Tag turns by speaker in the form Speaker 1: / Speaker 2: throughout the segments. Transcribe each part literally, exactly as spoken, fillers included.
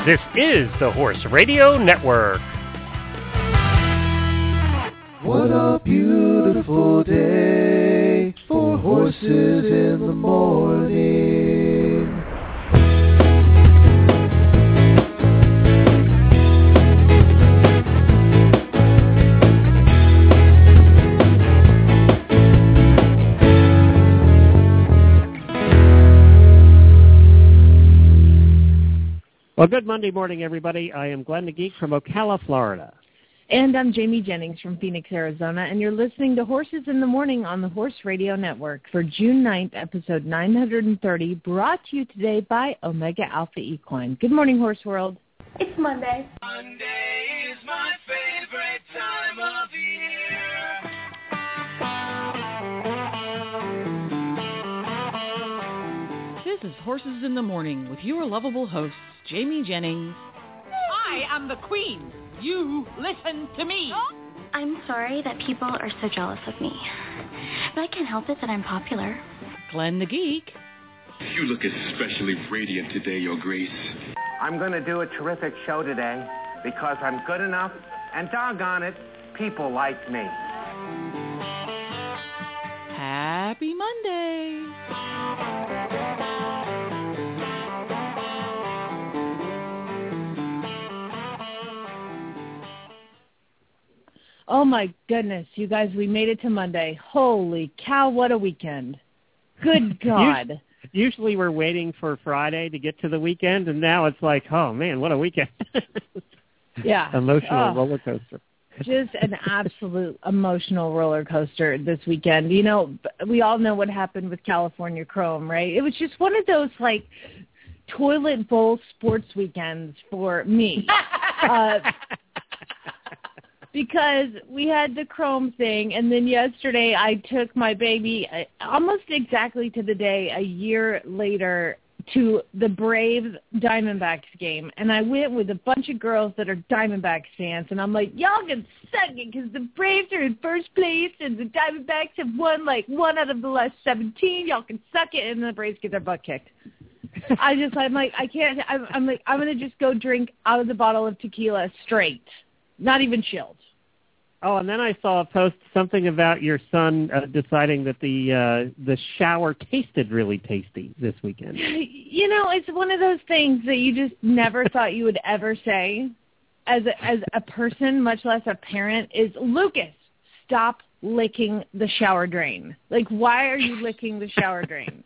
Speaker 1: This is the Horse Radio Network.
Speaker 2: What a beautiful day for horses in the morning.
Speaker 1: Well, good Monday morning, everybody. I am Glenn the Geek from Ocala, Florida.
Speaker 3: And I'm Jamie Jennings from Phoenix, Arizona, and you're listening to Horses in the Morning on the Horse Radio Network for June ninth, episode nine hundred thirty, brought to you today by Omega Alpha Equine. Good morning, Horse World.
Speaker 4: It's Monday.
Speaker 2: Monday is my favorite time of year.
Speaker 5: This is Horses in the Morning with your lovable hosts, Jamie Jennings.
Speaker 6: I am the Queen. You listen to me.
Speaker 4: I'm sorry that people are so jealous of me, but I can't help it that I'm popular.
Speaker 5: Glenn the Geek.
Speaker 7: You look especially radiant today, Your Grace.
Speaker 8: I'm going to do a terrific show today because I'm good enough, and doggone it, people like me.
Speaker 5: Happy Monday.
Speaker 3: Oh, my goodness, you guys, we made it to Monday. Holy cow, what a weekend. Good God.
Speaker 1: Usually we're waiting for Friday to get to the weekend, and now it's like, oh, man, what a weekend.
Speaker 3: Yeah.
Speaker 1: Emotional
Speaker 3: oh,
Speaker 1: roller coaster.
Speaker 3: Just an absolute emotional roller coaster this weekend. You know, we all know what happened with California Chrome, right? It was just one of those, like, toilet bowl sports weekends for me. uh Because we had the Chrome thing, and then yesterday I took my baby uh, almost exactly to the day a year later to the Braves Diamondbacks game, and I went with a bunch of girls that are Diamondbacks fans, and I'm like, y'all can suck it because the Braves are in first place, and the Diamondbacks have won like one out of the last seventeen. Y'all can suck it, and the Braves get their butt kicked. I just, I'm like, I can't, I'm, I'm like, I'm going to just go drink out of the bottle of tequila straight. Not even chilled.
Speaker 1: Oh, and then I saw a post, something about your son uh, deciding that the uh, the shower tasted really tasty this weekend.
Speaker 3: You know, it's one of those things that you just never thought you would ever say as a, as a person, much less a parent, is, Lucas, stop licking the shower drain. Like, why are you licking the shower drain?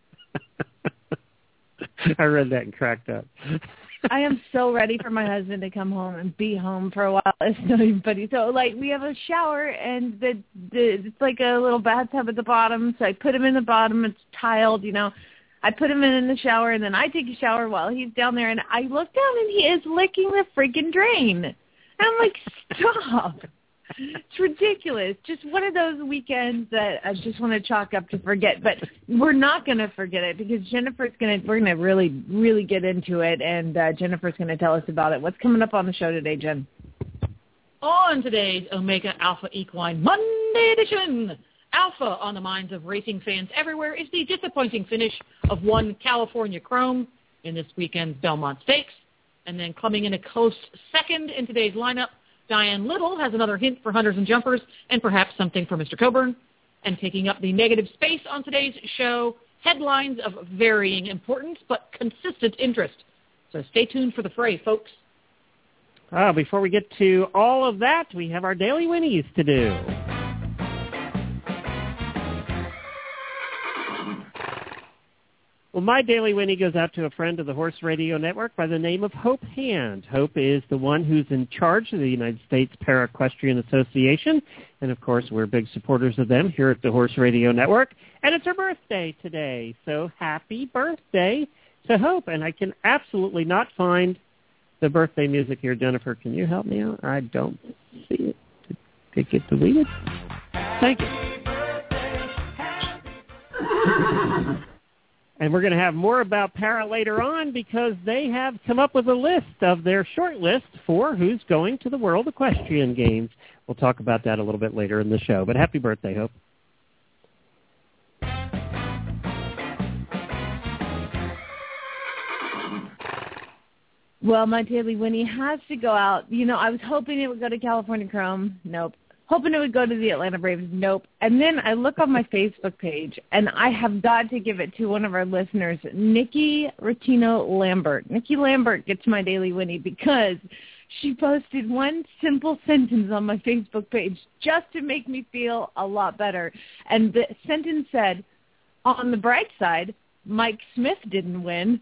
Speaker 1: I read that and cracked up.
Speaker 3: I am so ready for my husband to come home and be home for a while. It's not even funny. So, like, we have a shower, and the, the it's like a little bathtub at the bottom. So I put him in the bottom. It's tiled, you know. I put him in, in the shower, and then I take a shower while he's down there. And I look down, and he is licking the freaking drain. And I'm like, stop. It's ridiculous. Just one of those weekends that I just want to chalk up to forget. But we're not going to forget it because Jennifer's going to, we're going to really, really get into it. And uh, Jennifer's going to tell us about it. What's coming up on the show today, Jen?
Speaker 5: On today's Omega Alpha Equine Monday edition, Alpha on the minds of racing fans everywhere is the disappointing finish of one California Chrome in this weekend's Belmont Stakes. And then coming in a close second in today's lineup, Diane Little has another hint for hunters and jumpers and perhaps something for Mister Coburn. And taking up the negative space on today's show, headlines of varying importance but consistent interest. So stay tuned for the fray, folks.
Speaker 1: Uh, before we get to all of that, we have our daily Winnies to do. Well, my daily Winnie goes out to a friend of the Horse Radio Network by the name of Hope Hand. Hope is the one who's in charge of the United States Para-Equestrian Association, and of course we're big supporters of them here at the Horse Radio Network, and it's her birthday today, so happy birthday to Hope, and I can absolutely not find the birthday music here. Jennifer, can you help me out? I don't see it. Did it get deleted? Thank you. And we're going to have more about Para later on because they have come up with a list of their short list for who's going to the World Equestrian Games. We'll talk about that a little bit later in the show. But happy birthday, Hope.
Speaker 3: Well, my Daily Winnie has to go out. You know, I was hoping it would go to California Chrome. Nope. Hoping it would go to the Atlanta Braves. Nope. And then I look on my Facebook page, and I have got to give it to one of our listeners, Nikki Rotino Lambert. Nikki Lambert gets my Daily Winnie because she posted one simple sentence on my Facebook page just to make me feel a lot better. And the sentence said, on the bright side, Mike Smith didn't win.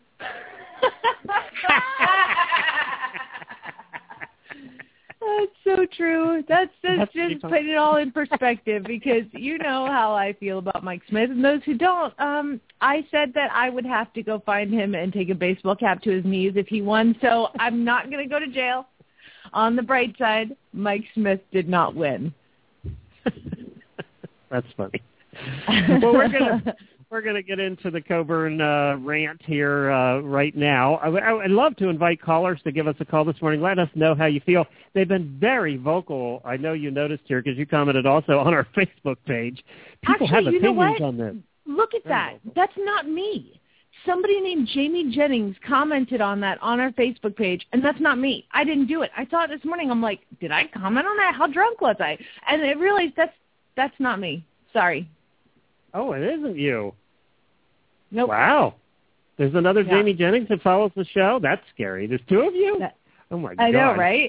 Speaker 3: That's so true. That's, that's, that's just putting it all in perspective because you know how I feel about Mike Smith. And those who don't, um, I said that I would have to go find him and take a baseball cap to his knees if he won. So I'm not going to go to jail. On the bright side, Mike Smith did not win.
Speaker 1: That's funny. Well, we're gonna we're gonna get into the Coburn uh, rant here uh, right now. I, I'd love to invite callers to give us a call this morning. Let us know how you feel. They've been very vocal. I know you noticed here because you commented also on our Facebook page. People
Speaker 3: Actually,
Speaker 1: have
Speaker 3: you
Speaker 1: opinions
Speaker 3: know what?
Speaker 1: on this.
Speaker 3: Look at that. That's not me. Somebody named Jamie Jennings commented on that on our Facebook page, and that's not me. I didn't do it. I saw it this morning. I'm like, did I comment on that? How drunk was I? And I realized that's that's not me. Sorry.
Speaker 1: Oh, it isn't you.
Speaker 3: Nope.
Speaker 1: Wow. There's another
Speaker 3: Yeah.
Speaker 1: Jamie Jennings that follows the show? That's scary. There's two of you?
Speaker 3: That,
Speaker 1: oh, my God.
Speaker 3: I know, right?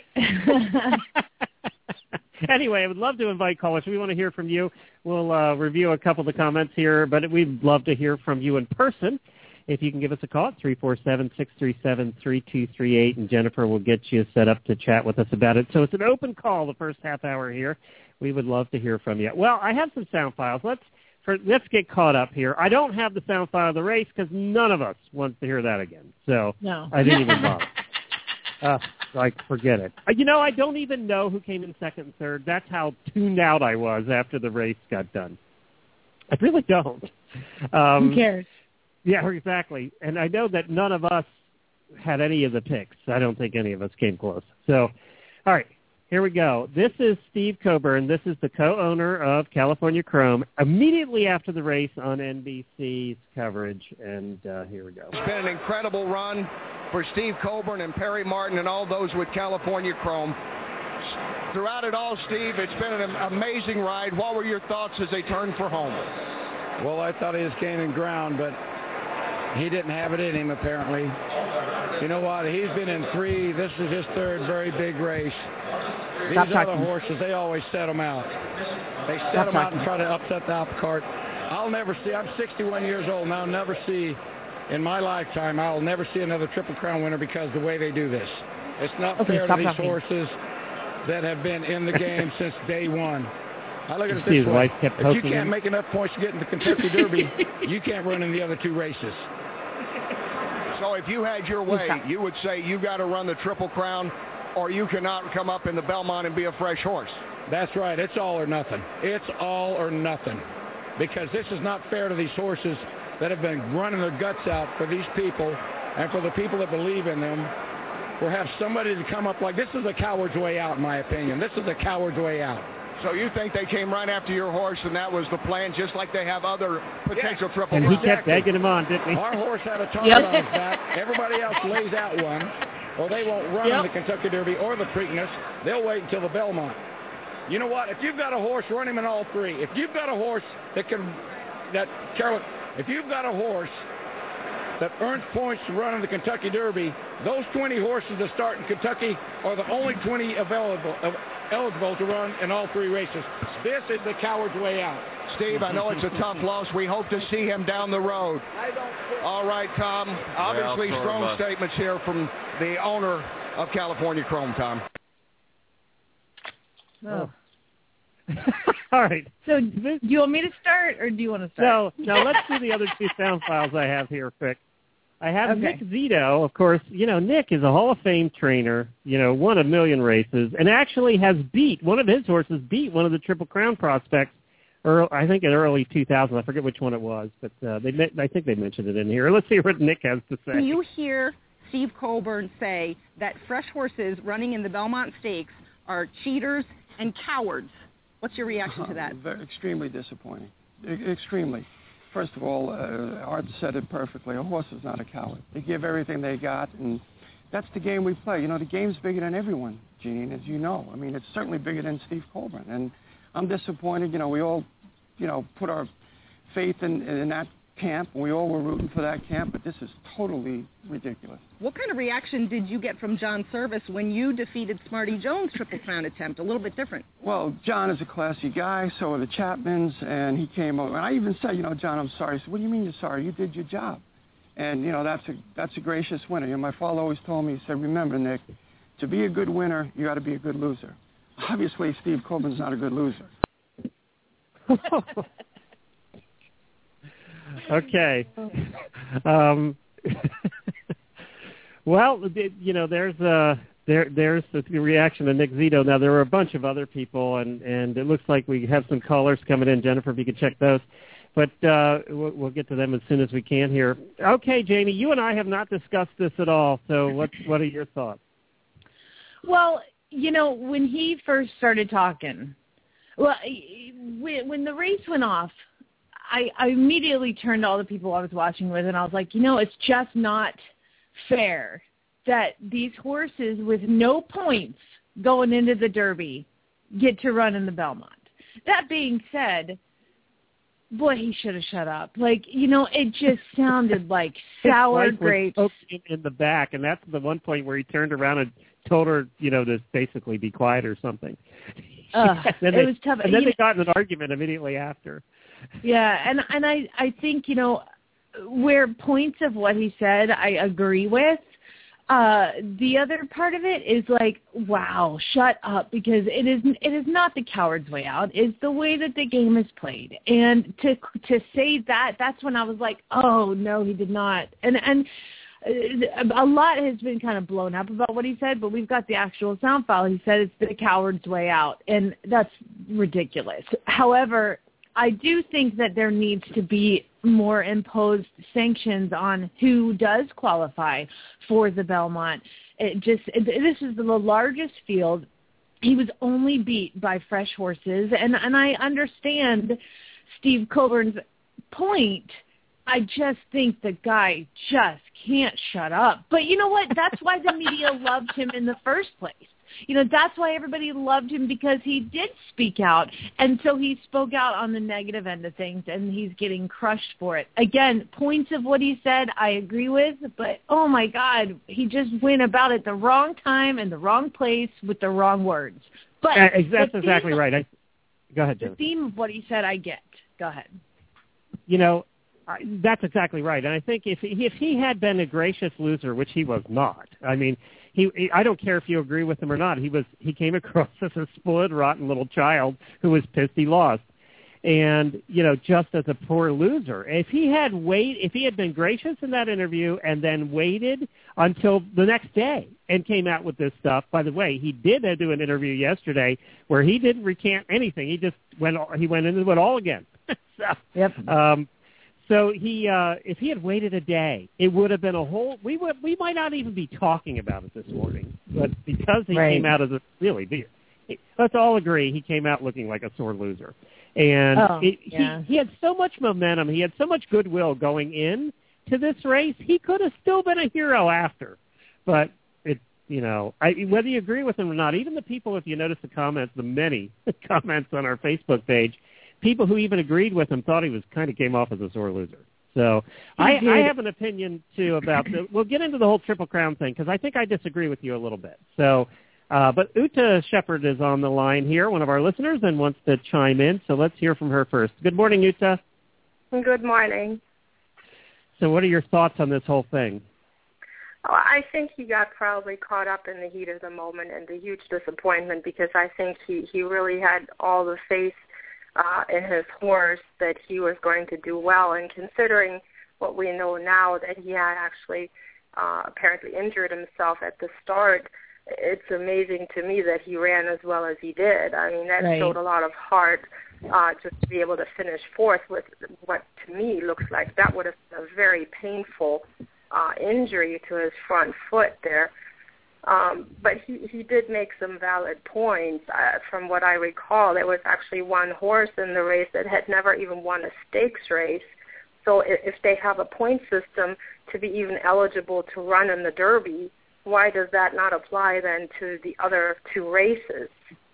Speaker 1: Anyway, I would love to invite callers. We want to hear from you. We'll uh, review a couple of the comments here, but we'd love to hear from you in person. If you can give us a call at three four seven, six three seven, three two three eight, and Jennifer will get you set up to chat with us about it. So it's an open call the first half hour here. We would love to hear from you. Well, I have some sound files. Let's for, let's get caught up here. I don't have the sound file of the race because none of us wants to hear that again. So
Speaker 3: no.
Speaker 1: I didn't even bother. Uh, like, forget it. Uh, you know, I don't even know who came in second and third. That's how tuned out I was after the race got done. I really don't. Um,
Speaker 3: Who cares?
Speaker 1: Yeah, exactly. And I know that none of us had any of the picks. I don't think any of us came close. So, all right, here we go. This is Steve Coburn. This is the co-owner of California Chrome. Immediately after the race on N B C's coverage, and uh, here we go.
Speaker 9: It's been an incredible run for Steve Coburn and Perry Martin and all those with California Chrome. Throughout it all, Steve, it's been an amazing ride. What were your thoughts as they turned for home?
Speaker 10: Well, I thought he was gaining ground, but he didn't have it in him, apparently. You know what? He's been in three. This is his third very big race. These
Speaker 3: Stop
Speaker 10: other
Speaker 3: talking.
Speaker 10: horses, they always set them out. They set
Speaker 3: Stop
Speaker 10: them out
Speaker 3: talking.
Speaker 10: and try to upset the apple cart. I'll never see, I'm sixty-one years old, and I'll never see, in my lifetime, I'll never see another Triple Crown winner because of the way they do this. It's not
Speaker 3: Okay,
Speaker 10: fair to
Speaker 3: stop
Speaker 10: these
Speaker 3: talking.
Speaker 10: horses that have been in the game since day one. I look at it
Speaker 1: See, his
Speaker 10: this way.
Speaker 1: wife kept
Speaker 10: If you
Speaker 1: poking
Speaker 10: can't
Speaker 1: him.
Speaker 10: make enough points to get in the Kentucky Derby, you can't run in the other two races.
Speaker 9: So if you had your way,
Speaker 3: Stop.
Speaker 9: you would say you got to run the Triple Crown or you cannot come up in the Belmont and be a fresh horse.
Speaker 10: That's right. It's all or nothing. It's all or nothing. Because this is not fair to these horses that have been running their guts out for these people and for the people that believe in them. For have somebody to come up like this is a coward's way out, in my opinion. This is a coward's way out.
Speaker 9: So you think they came right after your horse and that was the plan, just like they have other potential
Speaker 10: Yeah.
Speaker 9: Triple
Speaker 1: And he
Speaker 9: Crowns?
Speaker 1: kept egging him on, didn't he?
Speaker 10: Our horse had a target
Speaker 3: Yep.
Speaker 10: on his back. Everybody else lays out one, or they won't run
Speaker 3: Yep.
Speaker 10: in the Kentucky Derby or the Preakness. They'll wait until the Belmont. You know what? If you've got a horse, run him in all three. If you've got a horse that can, that Carolyn, if you've got a horse that earns points to run in the Kentucky Derby, those twenty horses that start in Kentucky are the only twenty available, uh, eligible to run in all three races. This is the coward's way out.
Speaker 9: Steve, I know it's a tough loss. We hope to see him down the road.
Speaker 10: I don't care.
Speaker 9: All right, Tom. Obviously,
Speaker 11: Well,
Speaker 9: strong
Speaker 11: sorry,
Speaker 9: statements here from the owner of California Chrome, Tom.
Speaker 3: Oh.
Speaker 1: All right.
Speaker 3: So do you want me to start, or do you want to
Speaker 1: So
Speaker 3: start?
Speaker 1: now let's do the other two sound files I have here quick. I have
Speaker 3: Okay.
Speaker 1: Nick Zito. Of course, you know, Nick is a Hall of Fame trainer, you know, won a million races, and actually has beat, one of his horses beat one of the Triple Crown prospects, early, I think in early two thousand. I forget which one it was, but uh, they I think they mentioned it in here. Let's see what Nick has to say.
Speaker 12: When you hear Steve Coburn say that fresh horses running in the Belmont Stakes are cheaters and cowards, what's your reaction to that?
Speaker 13: Very, extremely disappointing. E- extremely. First of all, uh, Art said it perfectly. A horse is not a coward. They give everything they got, and that's the game we play. You know, the game's bigger than everyone, Gene, as you know. I mean, it's certainly bigger than Steve Colbern. And I'm disappointed. You know, we all, you know, put our faith in, in that camp. We all were rooting for that camp, but this is totally ridiculous.
Speaker 12: What kind of reaction did you get from John Service when you defeated Smarty Jones' Triple Crown attempt? A little bit different.
Speaker 13: Well, John is a classy guy, so are the Chapmans, and he came over. And I even said, you know, John, I'm sorry. I said, what do you mean you're sorry? You did your job. And, you know, that's a that's a gracious winner. You know, my father always told me, he said, remember, Nick, to be a good winner, you got to be a good loser. Obviously, Steve Colbern's not a good loser.
Speaker 1: Okay. Um, well, you know, there's uh, there there's the reaction to Nick Zito. Now, there were a bunch of other people, and, and it looks like we have some callers coming in. Jennifer, if you could check those. But uh, we'll, we'll get to them as soon as we can here. Okay, Jamie, you and I have not discussed this at all, so what what are your thoughts?
Speaker 3: Well, you know, when he first started talking, well, when, when the race went off, I, I immediately turned to all the people I was watching with, and I was like, you know, it's just not fair that these horses with no points going into the Derby get to run in the Belmont. That being said, boy, he should have shut up. Like, you know, it just sounded like sour grapes.
Speaker 1: In the back, and that's the one point where he turned around and told her, you know, to basically be quiet or something.
Speaker 3: Uh, it
Speaker 1: they,
Speaker 3: was tough.
Speaker 1: And then
Speaker 3: you
Speaker 1: they got in an argument immediately after.
Speaker 3: Yeah, and and I, I think, you know, where points of what he said I agree with, uh, the other part of it is like, wow, shut up, because it is it is not the coward's way out. It's the way that the game is played. And to to say that, that's when I was like, oh, no, he did not. And and a lot has been kind of blown up about what he said, but we've got the actual sound file. He said it's the coward's way out, and that's ridiculous. However, I do think that there needs to be more imposed sanctions on who does qualify for the Belmont. It just it, this is the largest field. He was only beat by fresh horses, and and I understand Steve Colbern's point. I just think the guy just can't shut up. But you know what? That's why the media loved him in the first place. You know, that's why everybody loved him, because he did speak out. And so he spoke out on the negative end of things, and he's getting crushed for it. Again, points of what he said I agree with, but, oh, my God, he just went about it the wrong time and the wrong place with the wrong words. But
Speaker 1: uh, That's
Speaker 3: the
Speaker 1: exactly
Speaker 3: theme,
Speaker 1: right. I, go ahead, Jennifer.
Speaker 3: The theme of what he said I get. Go ahead.
Speaker 1: You know, I, that's exactly right. And I think if he, if he had been a gracious loser, which he was not, I mean, he, he I don't care if you agree with him or not. He was he came across as a spoiled, rotten little child who was pissed he lost, and you know, just as a poor loser. If he had wait, if he had been gracious in that interview and then waited until the next day and came out with this stuff. By the way, he did do an interview yesterday where he didn't recant anything. He just went he went into it all again. so,
Speaker 3: yep.
Speaker 1: Um, So he, uh, if he had waited a day, it would have been a whole. We would, we might not even be talking about it this morning. But because he
Speaker 3: right.
Speaker 1: came out as a really, let's all agree, he came out looking like a sore loser, and
Speaker 3: oh,
Speaker 1: it,
Speaker 3: yeah.
Speaker 1: he he had so much momentum. He had so much goodwill going in to this race. He could have still been a hero after, but it, you know, I, whether you agree with him or not, even the people, if you notice the comments, the many comments on our Facebook page. People who even agreed with him thought he was kind of came off as a sore loser. So I, I have an opinion, too, about the – we'll get into the whole Triple Crown thing because I think I disagree with you a little bit. So, uh, but Uta Shepard is on the line here, one of our listeners, and wants to chime in. So let's hear from her first. Good morning, Uta.
Speaker 11: Good morning.
Speaker 1: So what are your thoughts on this whole thing?
Speaker 11: Oh, I think he got probably caught up in the heat of the moment and the huge disappointment because I think he, he really had all the faith Uh, in his horse that he was going to do well, and considering what we know now that he had actually uh, apparently injured himself at the start, it's amazing to me that he ran as well as he did. I mean, that
Speaker 3: right.
Speaker 11: showed a lot of heart uh, just to be able to finish fourth with what to me looks like that would have been a very painful uh, injury to his front foot there. Um, but he, he did make some valid points. Uh, from what I recall, there was actually one horse in the race that had never even won a stakes race. So if, if they have a point system to be even eligible to run in the Derby, why does that not apply then to the other two races?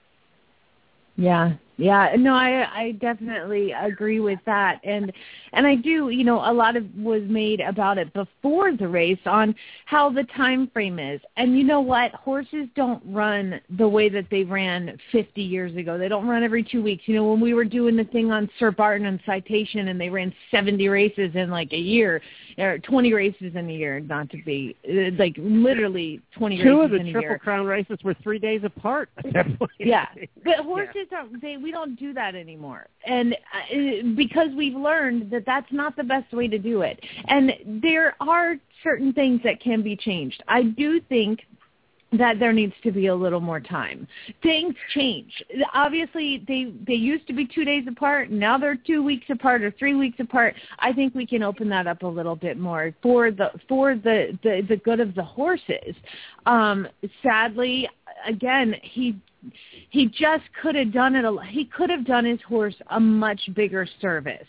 Speaker 3: Yeah, yeah. No, I I definitely agree with that. And and I do, you know, a lot of was made about it before the race on how the time frame is. And you know what? Horses don't run the way that they ran fifty years ago. They don't run every two weeks. You know, when we were doing the thing on Sir Barton and Citation and they ran seventy races in like a year, or twenty races in a year, not to be, like literally twenty
Speaker 1: Two
Speaker 3: races
Speaker 1: of the
Speaker 3: in a
Speaker 1: Triple
Speaker 3: year.
Speaker 1: Crown races were three days apart at that point.
Speaker 3: Yeah, but horses don't. They we don't do that anymore, and uh, because we've learned that that's not the best way to do it. And there are certain things that can be changed. I do think that there needs to be a little more time. Things change. Obviously, they they used to be two days apart. Now they're two weeks apart or three weeks apart. I think we can open that up a little bit more for the for the the, the good of the horses. Um, sadly, again, he he just could have done it. A, he could have done his horse a much bigger service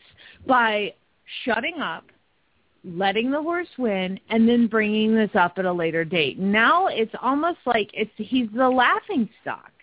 Speaker 3: by shutting up, letting the horse win, and then bringing this up at a later date. Now it's almost like it's he's the laughing stock.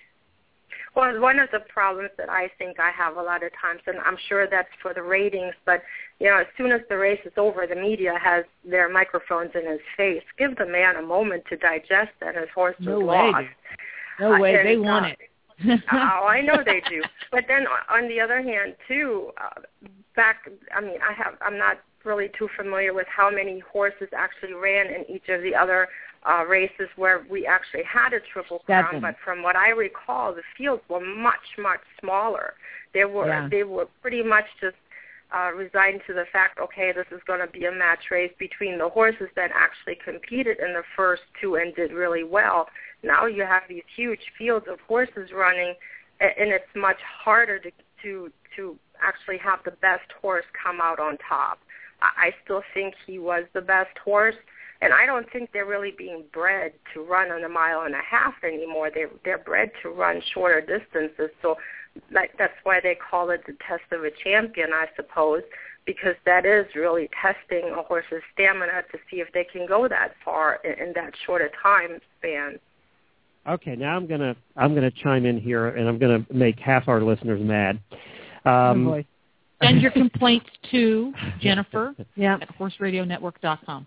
Speaker 11: Well, one of the problems that I think I have a lot of times, and I'm sure that's for the ratings, but, you know, as soon as the race is over, the media has their microphones in his face. Give the man a moment to digest that his horse
Speaker 3: No
Speaker 11: was
Speaker 3: way,
Speaker 11: lost.
Speaker 3: No way,
Speaker 11: uh,
Speaker 3: they
Speaker 11: and,
Speaker 3: want
Speaker 11: uh,
Speaker 3: it.
Speaker 11: oh, I know they do. But then on the other hand, too, uh, back, I mean, I have, I'm not really too familiar with how many horses actually ran in each of the other uh, races where we actually had a Triple Crown.
Speaker 3: Seven.
Speaker 11: But from what I recall, the fields were much, much smaller. They were,
Speaker 3: Yeah.
Speaker 11: they were pretty much just uh, resigned to the fact, okay, this is going to be a match race between the horses that actually competed in the first two and did really well. Now you have these huge fields of horses running, and it's much harder to to, to actually have the best horse come out on top. I still think he was the best horse, and I don't think they're really being bred to run on a mile and a half anymore. They're, they're bred to run shorter distances, so like, that's why they call it the test of a champion, I suppose, because that is really testing a horse's stamina to see if they can go that far in, in that short a time span.
Speaker 1: Okay, now I'm gonna I'm gonna chime in here, and I'm gonna make half our listeners mad. Um,
Speaker 5: oh boy. Send your complaints to Jennifer
Speaker 3: yeah.
Speaker 5: at horse radio network dot com.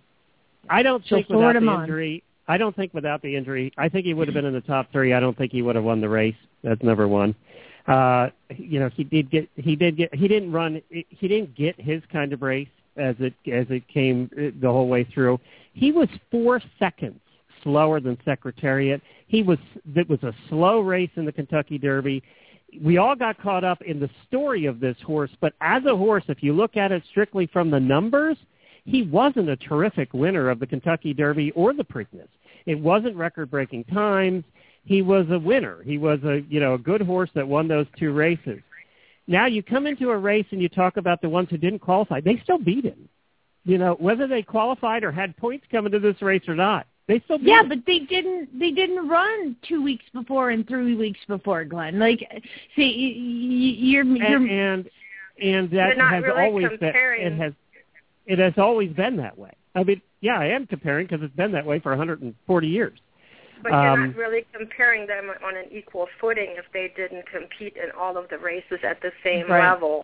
Speaker 1: I don't
Speaker 3: She'll
Speaker 1: think without
Speaker 3: forward
Speaker 1: the
Speaker 3: him
Speaker 1: injury. On. I don't think without the injury. I think he would have been in the top three. I don't think he would have won the race. That's number one. Uh, you know, he did get. He did get. He didn't run. He didn't get his kind of race as it as it came the whole way through. He was four seconds slower than Secretariat. He was. It was a slow race in the Kentucky Derby. We all got caught up in the story of this horse, but as a horse, if you look at it strictly from the numbers, he wasn't a terrific winner of the Kentucky Derby or the Preakness. It wasn't record-breaking times. He was a winner. He was a you know a good horse that won those two races. Now you come into a race and you talk about the ones who didn't qualify. They still beat him. You know, whether they qualified or had points coming to this race or not. They still beat
Speaker 3: yeah,
Speaker 1: him.
Speaker 3: but they didn't. They didn't run two weeks before and three weeks before, Glenn. Like, see, you're, you're
Speaker 1: and and, and that has
Speaker 11: really
Speaker 1: always
Speaker 11: comparing.
Speaker 1: been. It has it has always been that way. I mean, yeah, I am comparing because it's been that way for one hundred forty years.
Speaker 11: But you're
Speaker 1: um,
Speaker 11: not really comparing them on an equal footing if they didn't compete in all of the races at the same
Speaker 3: right.
Speaker 11: level.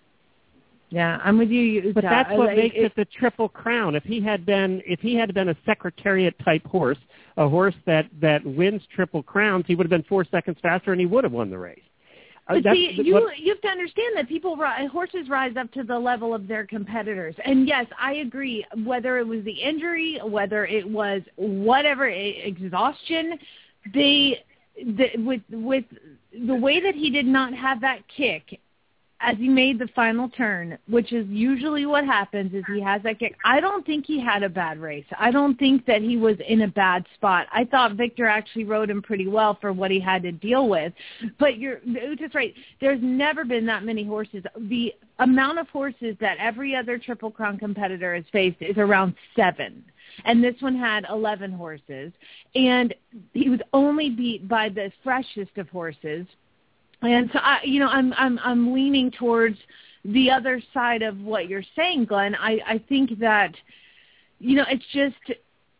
Speaker 3: Yeah, I'm with you.
Speaker 1: But that's what
Speaker 3: like,
Speaker 1: makes
Speaker 3: it,
Speaker 1: it the Triple Crown. If he had been, if he had been a Secretariat type horse, a horse that, that wins Triple Crowns, he would have been four seconds faster, and he would have won the race.
Speaker 3: But
Speaker 1: uh,
Speaker 3: see, you
Speaker 1: what,
Speaker 3: you have to understand that people horses rise up to the level of their competitors. And yes, I agree. Whether it was the injury, whether it was whatever exhaustion, they the, with with the way that he did not have that kick as he made the final turn, which is usually what happens is he has that kick. I don't think he had a bad race. I don't think that he was in a bad spot. I thought Victor actually rode him pretty well for what he had to deal with. But you're just right. There's never been that many horses. The amount of horses that every other Triple Crown competitor has faced is around seven. And this one had eleven horses. And he was only beat by the freshest of horses. And so, I, you know, I'm I'm I'm leaning towards the other side of what you're saying, Glenn. I, I think that, you know, it's just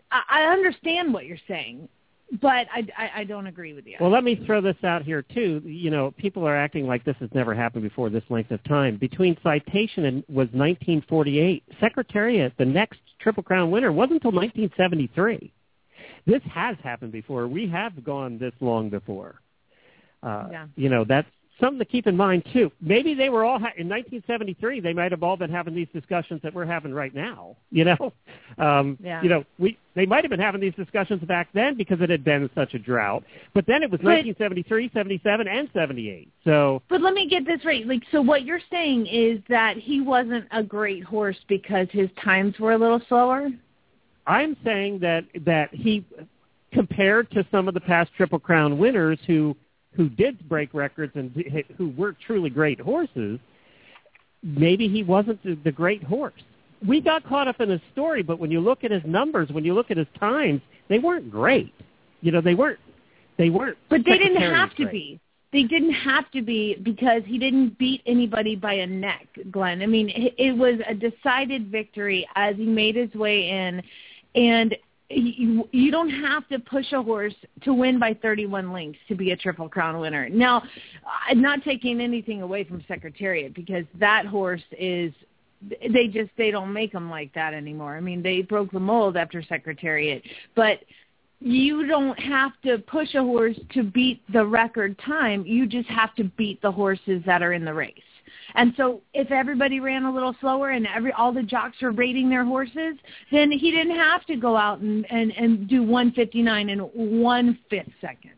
Speaker 3: I, I understand what you're saying, but I, I, I don't agree with you.
Speaker 1: Well, let me throw this out here, too. You know, people are acting like this has never happened before this length of time. Between Citation and was nineteen forty-eight. Secretariat, the next Triple Crown winner, wasn't until nineteen seventy-three. This has happened before. We have gone this long before. Uh, yeah. You know, that's something to keep in mind, too. Maybe they were all, ha- in nineteen seventy-three, they might have all been having these discussions that we're having right now, you know? Um,
Speaker 3: yeah.
Speaker 1: You know, we they might have been having these discussions back then because it had been such a drought. But then it was but, nineteen seventy-three, seventy-seven, and seventy-eight. So.
Speaker 3: But let me get this right. Like, so what you're saying is that he wasn't a great horse because his times were a little slower?
Speaker 1: I'm saying that, that he, compared to some of the past Triple Crown winners who – who did break records and who were truly great horses, maybe he wasn't the, the great horse. We got caught up in his story, but when you look at his numbers, when you look at his times, they weren't great. You know, they weren't. They weren't.
Speaker 3: But they didn't have to
Speaker 1: great.
Speaker 3: be. They didn't have to be because he didn't beat anybody by a neck, Glenn. I mean, it, it was a decided victory as he made his way in, and You, you don't have to push a horse to win by thirty-one lengths to be a Triple Crown winner. Now, I'm not taking anything away from Secretariat because that horse is, they just, they don't make them like that anymore. I mean, they broke the mold after Secretariat. But you don't have to push a horse to beat the record time. You just have to beat the horses that are in the race. And so if everybody ran a little slower and every all the jocks were rating their horses, then he didn't have to go out and, and, and do one fifty-nine in one-fifth second.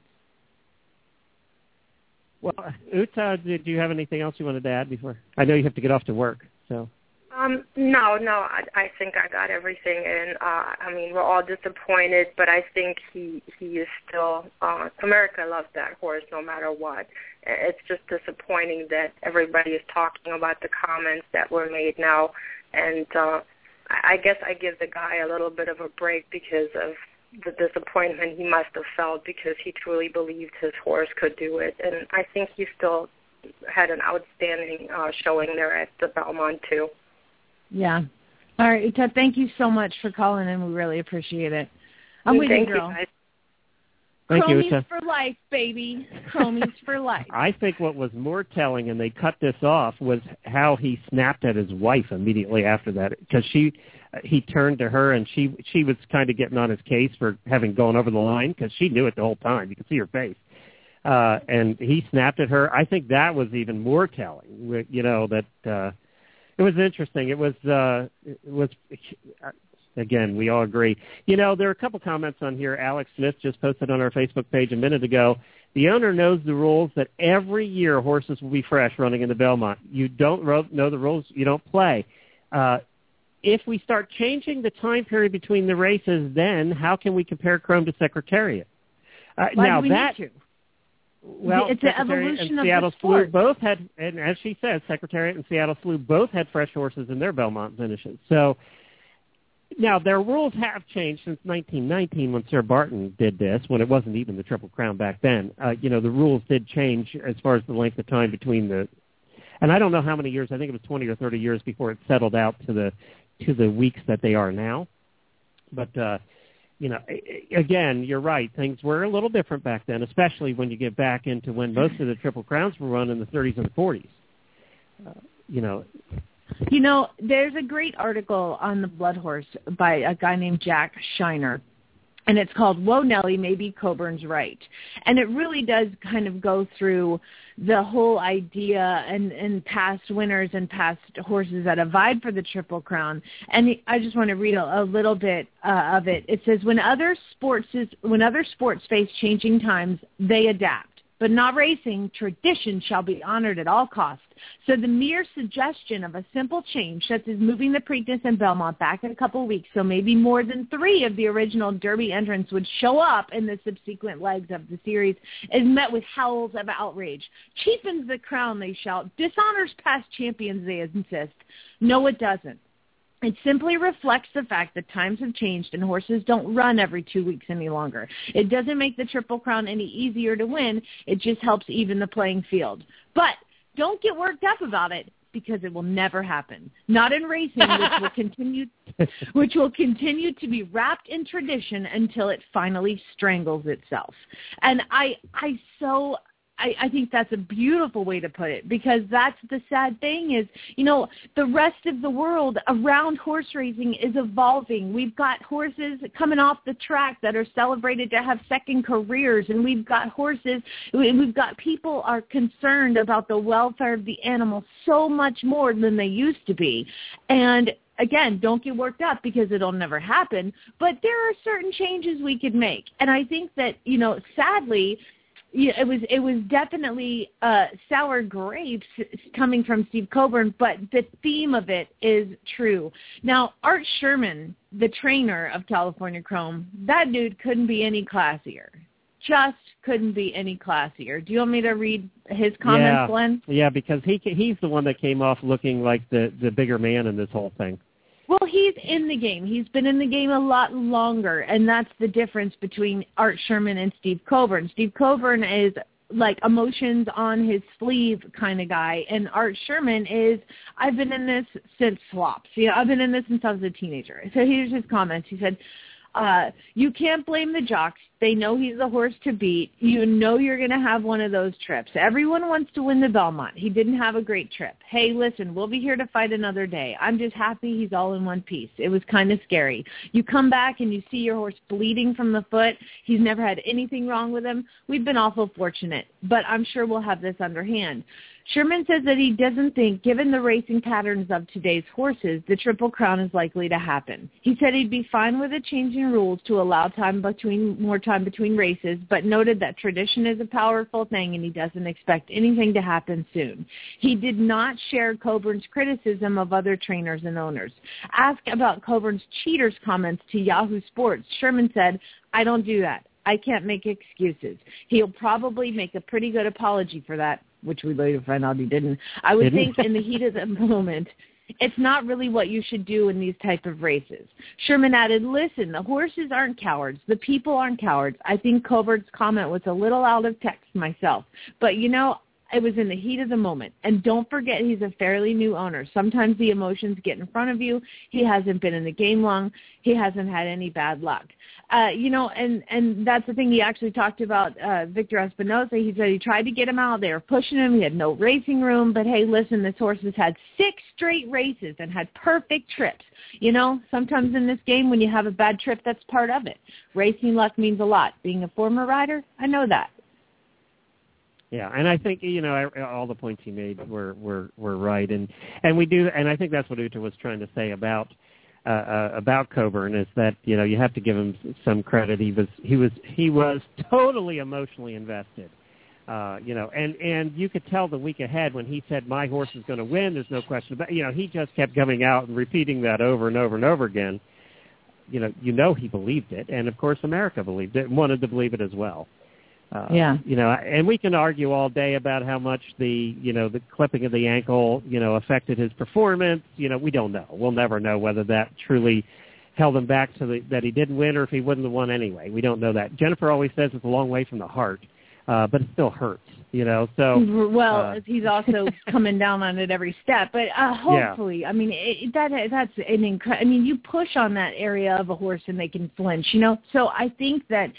Speaker 1: Well, Uta, did you have anything else you wanted to add before? I know you have to get off to work, so.
Speaker 11: Um, no, no, I, I think I got everything in. Uh, I mean, we're all disappointed, but I think he he is still, uh, America loves that horse no matter what. It's just disappointing that everybody is talking about the comments that were made now, and uh, I guess I give the guy a little bit of a break because of the disappointment he must have felt because he truly believed his horse could do it, and I think he still had an outstanding uh, showing there at the Belmont, too.
Speaker 3: Yeah. All right, Uta, thank you so much for calling in. We really appreciate it. I'm with
Speaker 11: thank
Speaker 3: you, girl.
Speaker 11: You guys.
Speaker 1: Thank
Speaker 3: Chromies
Speaker 1: you, Uta.
Speaker 3: for life, baby. Chromies for life.
Speaker 1: I think what was more telling, and they cut this off, was how he snapped at his wife immediately after that, because she, he turned to her, and she she was kind of getting on his case for having gone over the line, because she knew it the whole time. You could see her face. Uh, and he snapped at her. I think that was even more telling, you know, that uh, it was interesting. It was, uh, it was, again, we all agree. You know, there are a couple comments on here. Alex Smith just posted on our Facebook page a minute ago. The owner knows the rules that every year horses will be fresh running in the Belmont. You don't ro- know the rules, you don't play. Uh, if we start changing the time period between the races, then how can we compare Chrome to Secretariat? Uh,
Speaker 3: Why
Speaker 1: now
Speaker 3: do we
Speaker 1: that,
Speaker 3: need to?
Speaker 1: Well,
Speaker 3: it's an
Speaker 1: Secretariat
Speaker 3: evolution
Speaker 1: and
Speaker 3: of
Speaker 1: Seattle
Speaker 3: the sport.
Speaker 1: Slew both had, and as she says, Secretariat and Seattle Slew both had fresh horses in their Belmont finishes. So now their rules have changed since nineteen nineteen when Sir Barton did this, when it wasn't even the Triple Crown back then. Uh, you know, the rules did change as far as the length of time between the, and I don't know how many years. I think it was twenty or thirty years before it settled out to the to the weeks that they are now. But uh, you know, again, you're right. Things were a little different back then, especially when you get back into when most of the Triple Crowns were run in the thirties and the forties. Uh, you know.
Speaker 3: You know, there's a great article on the Blood Horse by a guy named Jack Shiner, and it's called Whoa, Nellie, Maybe Coburn's Right. And it really does kind of go through the whole idea and, and past winners and past horses that have vied for the Triple Crown. And I just want to read a, a little bit uh, of it. It says, when other sports is, when other sports face changing times, they adapt. But not racing, tradition shall be honored at all costs. So the mere suggestion of a simple change, such as moving the Preakness and Belmont back in a couple of weeks, so maybe more than three of the original Derby entrants would show up in the subsequent legs of the series, is met with howls of outrage. Cheapens the crown, they shout. Dishonors past champions, they insist. No, it doesn't. It simply reflects the fact that times have changed and horses don't run every two weeks any longer. It doesn't make the Triple Crown any easier to win. It just helps even the playing field. But don't get worked up about it because it will never happen. Not in racing, which will continue which will continue to be wrapped in tradition until it finally strangles itself. And I, I so... I, I think that's a beautiful way to put it, because that's the sad thing is, you know, the rest of the world around horse racing is evolving. We've got horses coming off the track that are celebrated to have second careers, and we've got horses, we've got people are concerned about the welfare of the animal so much more than they used to be. And again, don't get worked up because it'll never happen, but there are certain changes we could make. And I think that, you know, sadly, yeah, it was it was definitely uh, sour grapes coming from Steve Coburn, but the theme of it is true. Now, Art Sherman, the trainer of California Chrome, that dude couldn't be any classier. Just couldn't be any classier. Do you want me to read his comments,
Speaker 1: yeah.
Speaker 3: Glenn?
Speaker 1: Yeah, because he he's the one that came off looking like the, the bigger man in this whole thing.
Speaker 3: Well, he's in the game. He's been in the game a lot longer, and that's the difference between Art Sherman and Steve Coburn. Steve Coburn is like emotions on his sleeve kind of guy, and Art Sherman is, I've been in this since Slops. You know, I've been in this since I was a teenager. So here's his comments. He said, uh, you can't blame the jocks. They know he's the horse to beat. You know you're going to have one of those trips. Everyone wants to win the Belmont. He didn't have a great trip. Hey, listen, we'll be here to fight another day. I'm just happy he's all in one piece. It was kind of scary. You come back and you see your horse bleeding from the foot. He's never had anything wrong with him. We've been awful fortunate, but I'm sure we'll have this underhand. Sherman says that he doesn't think, given the racing patterns of today's horses, the Triple Crown is likely to happen. He said he'd be fine with the changing rules to allow time between more time between races, but noted that tradition is a powerful thing and he doesn't expect anything to happen soon. He did not share Coburn's criticism of other trainers and owners. Asked about Coburn's cheaters comments to Yahoo Sports, Sherman said, I don't do that. I can't make excuses. He'll probably make a pretty good apology for that, which we later find out he didn't. I would
Speaker 1: Didn't?
Speaker 3: think in the heat of the moment, it's not really what you should do in these type of races. Sherman added, listen, the horses aren't cowards. The people aren't cowards. I think Coburn's comment was a little out of text myself. But, you know, it was in the heat of the moment. And don't forget he's a fairly new owner. Sometimes the emotions get in front of you. He hasn't been in the game long. He hasn't had any bad luck. Uh, you know, and, and that's the thing. He actually talked about uh, Victor Espinosa. He said he tried to get him out. They were pushing him. He had no racing room. But, hey, listen, this horse has had six straight races and had perfect trips. You know, sometimes in this game when you have a bad trip, that's part of it. Racing luck means a lot. Being a former rider, I know that.
Speaker 1: Yeah, and I think, you know, all the points he made were, were, were right. And, and we do, and I think that's what Uta was trying to say about Uh, uh, about Coburn is that, you know, you have to give him some credit. He was he was he was totally emotionally invested, uh, you know, and and you could tell the week ahead when he said my horse is going to win. There's no question about, you know, he just kept coming out and repeating that over and over and over again. You know, you know he believed it, and of course America believed it and wanted to believe it as well. Uh,
Speaker 3: yeah.
Speaker 1: You know, and we can argue all day about how much the, you know, the clipping of the ankle, you know, affected his performance. You know, we don't know. We'll never know whether that truly held him back to the, that he didn't win or if he wouldn't have won anyway. We don't know that. Jennifer always says it's a long way from the heart, uh, but it still hurts, you know. So
Speaker 3: well,
Speaker 1: uh,
Speaker 3: he's also coming down on it every step. But uh, hopefully, yeah. I mean, it, that that's an incredible. I mean, you push on that area of a horse and they can flinch, you know. So I think that.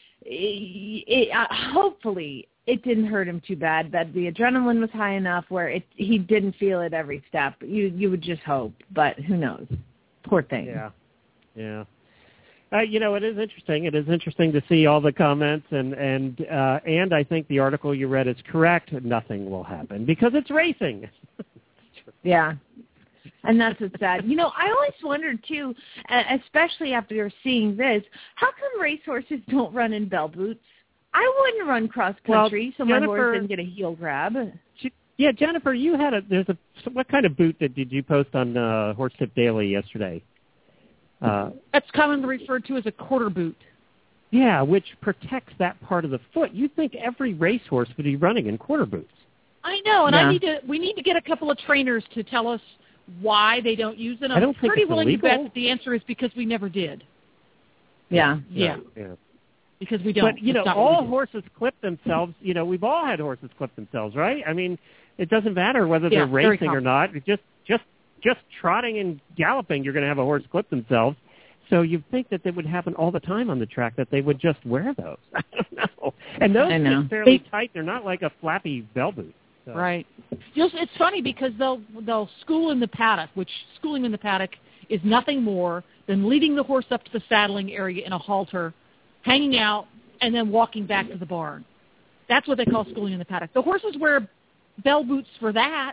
Speaker 3: It, it, uh, hopefully it didn't hurt him too bad, that the adrenaline was high enough where it, he didn't feel it every step. You you would just hope, but who knows? Poor thing.
Speaker 1: Yeah, yeah. Uh, you know, it is interesting. It is interesting to see all the comments, and and uh, and I think the article you read is correct. Nothing will happen because it's racing.
Speaker 3: Yeah. And that's what's sad. You know, I always wondered, too, especially after seeing this, how come racehorses don't run in bell boots? I wouldn't run cross-country, well, so my Jennifer, horse didn't get a heel grab.
Speaker 1: She, yeah, Jennifer, you had a, there's a, what kind of boot did, did you post on uh, Horse Tip Daily yesterday? Uh,
Speaker 5: That's commonly referred to as a quarter boot.
Speaker 1: Yeah, which protects that part of the foot. You'd think every racehorse would be running in quarter boots.
Speaker 5: I know, and
Speaker 1: yeah.
Speaker 5: I need to. we need to get a couple of trainers to tell us why they don't use it. I'm
Speaker 1: I don't
Speaker 5: pretty
Speaker 1: think it's
Speaker 5: willing
Speaker 1: illegal.
Speaker 5: to bet that the answer is because we never did.
Speaker 3: Yeah.
Speaker 5: Yeah.
Speaker 1: yeah.
Speaker 5: Because we don't.
Speaker 1: But, you know, all horses clip themselves. You know, we've all had horses clip themselves, right? I mean, it doesn't matter whether
Speaker 5: yeah,
Speaker 1: they're racing or not. It just, just just trotting and galloping, you're going to have a horse clip themselves. So you'd think that they would happen all the time on the track, that they would just wear those. I don't know. And those are fairly tight. They're not like a flappy bell boot. So.
Speaker 5: Right. Just, it's funny because they'll they'll school in the paddock, which schooling in the paddock is nothing more than leading the horse up to the saddling area in a halter, hanging out, and then walking back to the barn. That's what they call schooling in the paddock. The horses wear bell boots for that,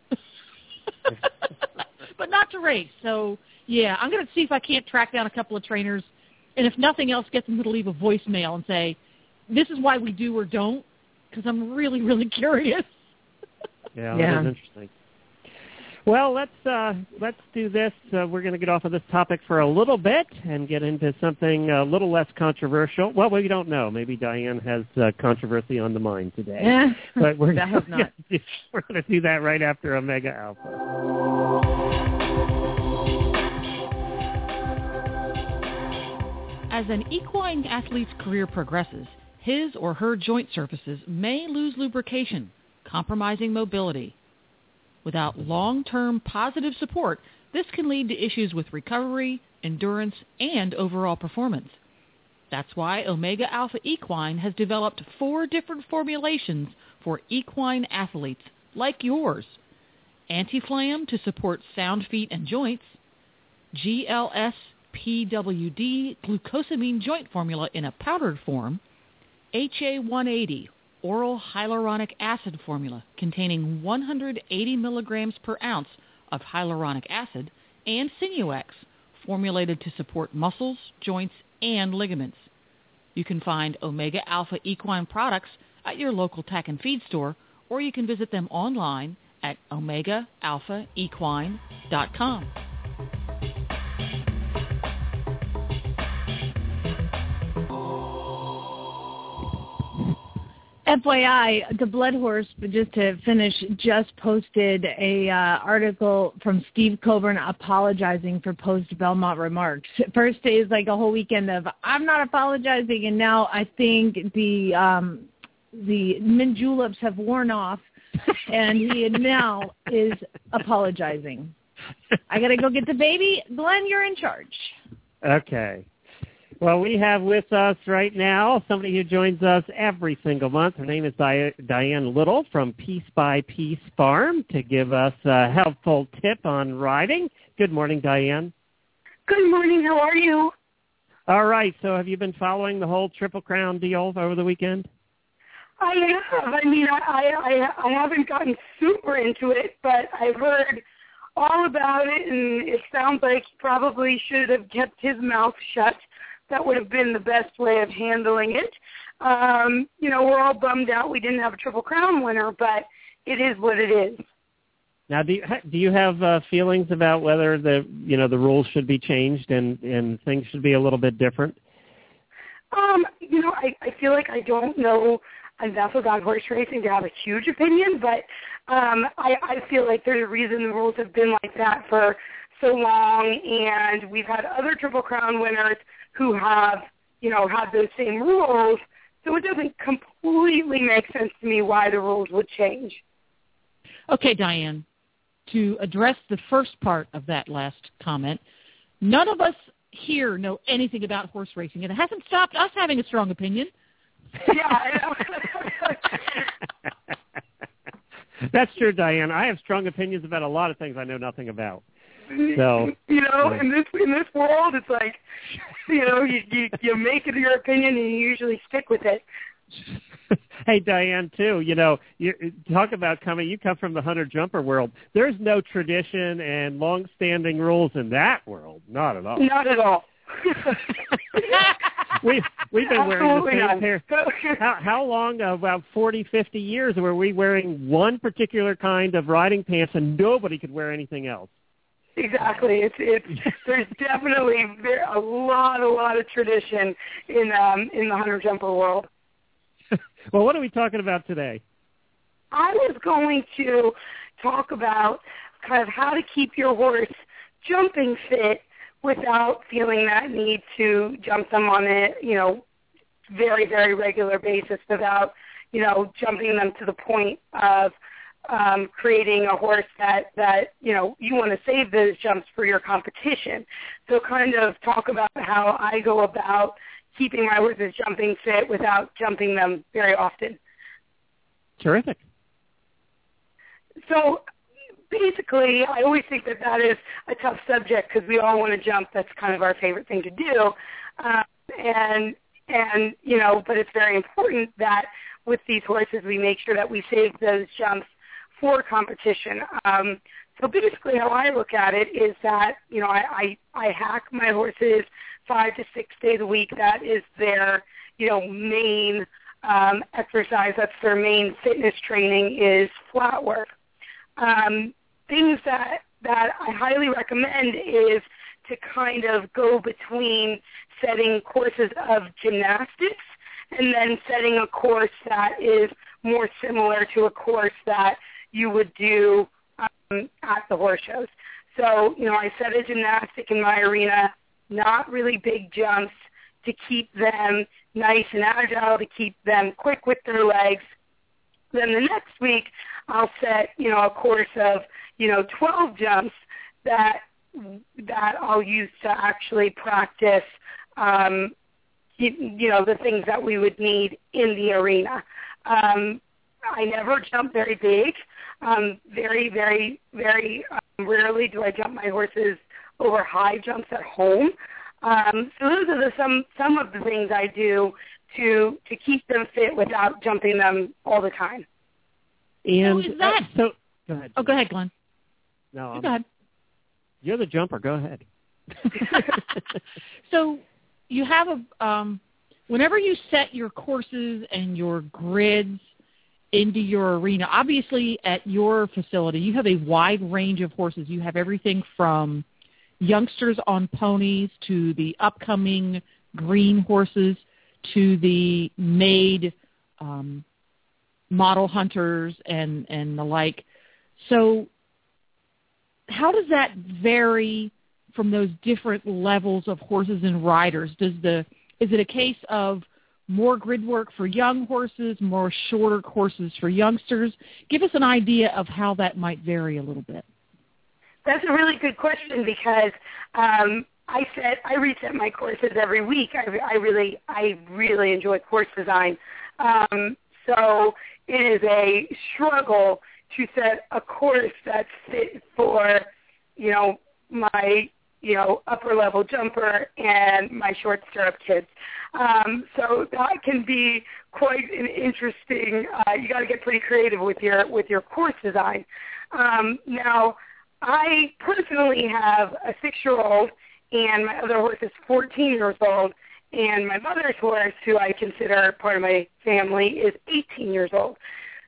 Speaker 5: but not to race. So, yeah, I'm going to see if I can't track down a couple of trainers, and if nothing else, get them to leave a voicemail and say, this is why we do or don't, because I'm really, really curious.
Speaker 1: Yeah,
Speaker 5: yeah.
Speaker 1: That's interesting. Well, let's uh, let's do this. Uh, we're going to get off of this topic for a little bit and get into something a little less controversial. Well, we don't know. Maybe Diane has uh, controversy on the mind today.
Speaker 5: Yeah,
Speaker 1: but we're
Speaker 5: that
Speaker 1: gonna,
Speaker 5: not.
Speaker 1: we're going to do that right after Omega Alpha.
Speaker 5: As an equine athlete's career progresses, his or her joint surfaces may lose lubrication, compromising mobility. Without long-term positive support, this can lead to issues with recovery, endurance, and overall performance. That's why Omega Alpha Equine has developed four different formulations for equine athletes like yours. Anti-Flam to support sound feet and joints, G L S P W D glucosamine joint formula in a powdered form, H A one eighty oral hyaluronic acid formula containing one hundred eighty milligrams per ounce of hyaluronic acid, and Sinuex, formulated to support muscles, joints, and ligaments. You can find Omega Alpha Equine products at your local tack and feed store, or you can visit them online at omega alpha equine dot com.
Speaker 3: F Y I, the Blood Horse, just to finish, just posted a uh, article from Steve Coburn apologizing for post-Belmont remarks. First is like a whole weekend of, I'm not apologizing, and now I think the um, the mint juleps have worn off, and he now is apologizing. I got to go get the baby. Glenn, you're in charge.
Speaker 1: Okay. Well, we have with us right now somebody who joins us every single month. Her name is Di- Diane Little from Piece by Piece Farm to give us a helpful tip on riding. Good morning, Diane.
Speaker 14: Good morning. How are you?
Speaker 1: All right. So have you been following the whole Triple Crown deal over the weekend?
Speaker 14: I have. I mean, I, I, I haven't gotten super into it, but I've heard all about it, and it sounds like he probably should have kept his mouth shut. That would have been the best way of handling it. Um, you know, we're all bummed out we didn't have a Triple Crown winner, but it is what it is.
Speaker 1: Now, do you, do you have uh, feelings about whether the you know the rules should be changed and, and things should be a little bit different?
Speaker 14: Um, you know, I, I feel like I don't know enough about horse racing to have a huge opinion, but um, I, I feel like there's a reason the rules have been like that for so long, and we've had other Triple Crown winners who have, you know, had those same rules. So it doesn't completely make sense to me why the rules would change.
Speaker 5: Okay, Diane, to address the first part of that last comment, none of us here know anything about horse racing, and it hasn't stopped us having a strong opinion.
Speaker 14: Yeah, I know.
Speaker 1: That's true, Diane. I have strong opinions about a lot of things I know nothing about. So
Speaker 14: you know,
Speaker 1: yeah.
Speaker 14: in this in this world, it's like, you know, you, you you make it your opinion and you usually stick with it.
Speaker 1: Hey, Diane, too. You know, you talk about coming. You come from the hunter jumper world. There's no tradition and long-standing rules in that world. Not at all.
Speaker 14: Not at all.
Speaker 1: we we've been
Speaker 14: Absolutely
Speaker 1: wearing the same
Speaker 14: not.
Speaker 1: pair. How, how long? About forty, fifty years were we wearing one particular kind of riding pants and nobody could wear anything else?
Speaker 14: Exactly. It's it's there's definitely there, a lot a lot of tradition in um in the hunter jumper world.
Speaker 1: Well, what are we talking about today?
Speaker 14: I was going to talk about kind of how to keep your horse jumping fit without feeling that need to jump them on a, you know, very, very regular basis, without, you know, jumping them to the point of um, creating a horse that, that, you know, you want to save those jumps for your competition. So kind of talk about how I go about keeping my horses jumping fit without jumping them very often.
Speaker 1: Terrific.
Speaker 14: So basically, I always think that that is a tough subject because we all want to jump. That's kind of our favorite thing to do. Um, and, and, you know, but it's very important that with these horses we make sure that we save those jumps for competition. Um, so basically how I look at it is that, you know, I, I, I hack my horses five to six days a week. That is their, you know, main um, exercise. That's their main fitness training is flat work. Um, things that, that I highly recommend is to kind of go between setting courses of gymnastics and then setting a course that is more similar to a course that you would do um, at the horse shows. So, you know, I set a gymnastic in my arena, not really big jumps, to keep them nice and agile, to keep them quick with their legs. Then the next week, I'll set, you know, a course of, you know, twelve jumps that that I'll use to actually practice, um, you, you know, the things that we would need in the arena. Um, I never jump very big. Um, very, very, very um, rarely do I jump my horses over high jumps at home. Um, so those are the, some some of the things I do to to keep them fit without jumping them all the time.
Speaker 1: And
Speaker 5: so is that
Speaker 1: uh, so? Go ahead.
Speaker 5: Oh, go ahead, Glenn.
Speaker 1: No, I'm,
Speaker 5: go ahead.
Speaker 1: You're the jumper. Go ahead.
Speaker 5: So you have a um, whenever you set your courses and your grids into your arena, obviously at your facility you have a wide range of horses. You have everything from youngsters on ponies to the upcoming green horses to the made um, model hunters and, and the like. So how does that vary from those different levels of horses and riders? Does the is it a case of more grid work for young horses, more shorter courses for youngsters? Give us an idea of how that might vary a little bit.
Speaker 14: That's a really good question because um, I set I reset my courses every week. I, I really I really enjoy course design, um, so it is a struggle to set a course that's fit for, you know, my you know upper level jumper and my short stirrup kids. Um, so that can be quite an interesting. Uh, you got to get pretty creative with your with your course design. Um, now. I personally have a six-year-old, and my other horse is fourteen years old, and my mother's horse, who I consider part of my family, is eighteen years old.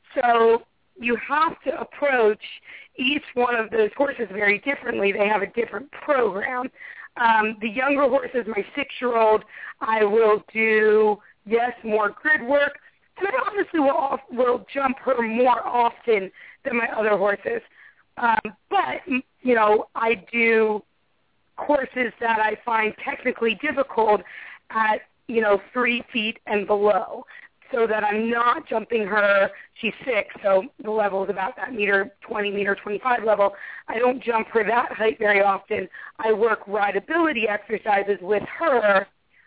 Speaker 14: So you have to approach each one of those horses very differently. They have a different program. Um, the younger horse is my six-year-old. I will do, yes, more grid work, and I honestly will, off, will jump her more often than my other horses. Um, but, you know, I do courses that I find technically difficult at, you know, three feet and below so that I'm not jumping her. She's six, so the level is about that meter twenty, meter twenty-five level. I don't jump her that height very often. I work rideability exercises with her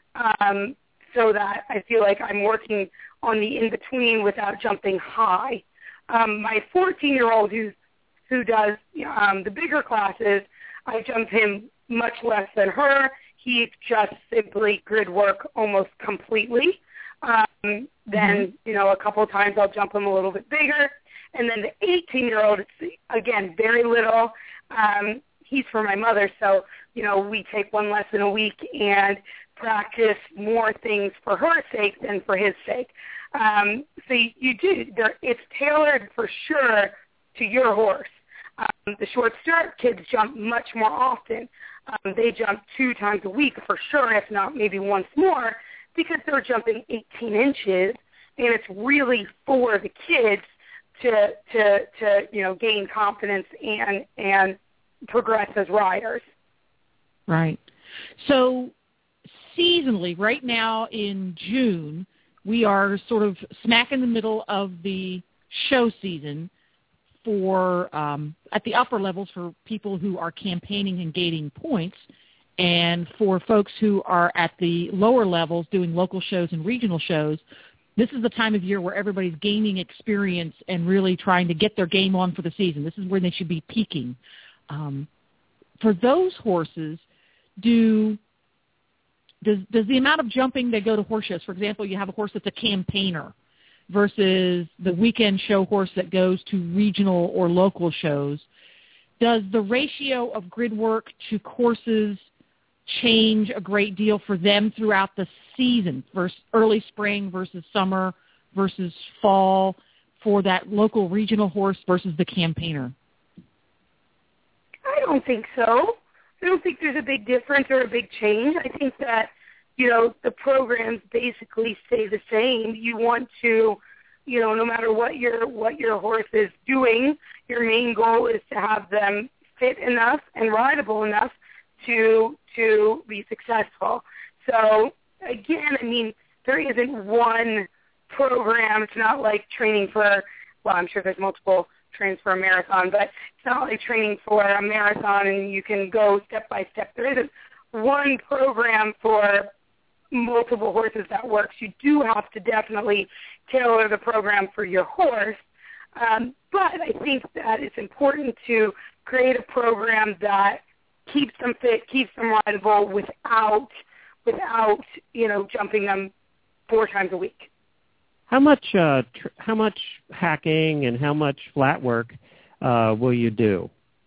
Speaker 14: um, so that I feel like I'm working on the in-between without jumping high. Um, my fourteen-year-old who's who does um, the bigger classes, I jump him much less than her. He just simply grid work almost completely. Um, then, mm-hmm. you know, a couple of times I'll jump him a little bit bigger. And then the eighteen-year-old, it's, again, very little. Um, he's for my mother, so, you know, we take one lesson a week and practice more things for her sake than for his sake. Um, so you, you do. There, it's tailored for sure to your horse. Um, the short stirrup kids jump much more often. Um, they jump two times a week for sure, if not maybe once more, because they're jumping eighteen inches, and it's really for the kids to to to you know gain confidence and and progress as riders.
Speaker 5: Right. So seasonally, right now in June, we are sort of smack in the middle of the show season. for um, at the upper levels for people who are campaigning and gaining points, and for folks who are at the lower levels doing local shows and regional shows. This is the time of year where everybody's gaining experience and really trying to get their game on for the season. This is where they should be peaking. Um, for those horses, do does, does the amount of jumping they go to horse shows, for example, you have a horse that's a campaigner versus the weekend show horse that goes to regional or local shows, does the ratio of grid work to courses change a great deal for them throughout the season versus early spring versus summer versus fall for that local regional horse versus the campaigner?
Speaker 14: I don't think so. I don't think there's a big difference or a big change. I think that, you know, the programs basically stay the same. You want to, you know, no matter what your what your horse is doing, your main goal is to have them fit enough and rideable enough to to be successful. So again, I mean, there isn't one program. It's not like training for, well, I'm sure there's multiple trains for a marathon, but it's not like training for a marathon and you can go step by step. There isn't one program for multiple horses that works. You do have to definitely tailor the program for your horse. Um, but I think that it's important to create a program that keeps them fit, keeps them rideable without, without you know, jumping them four times a week.
Speaker 1: How much, uh, tr- how much hacking and how much flat work uh, will you do?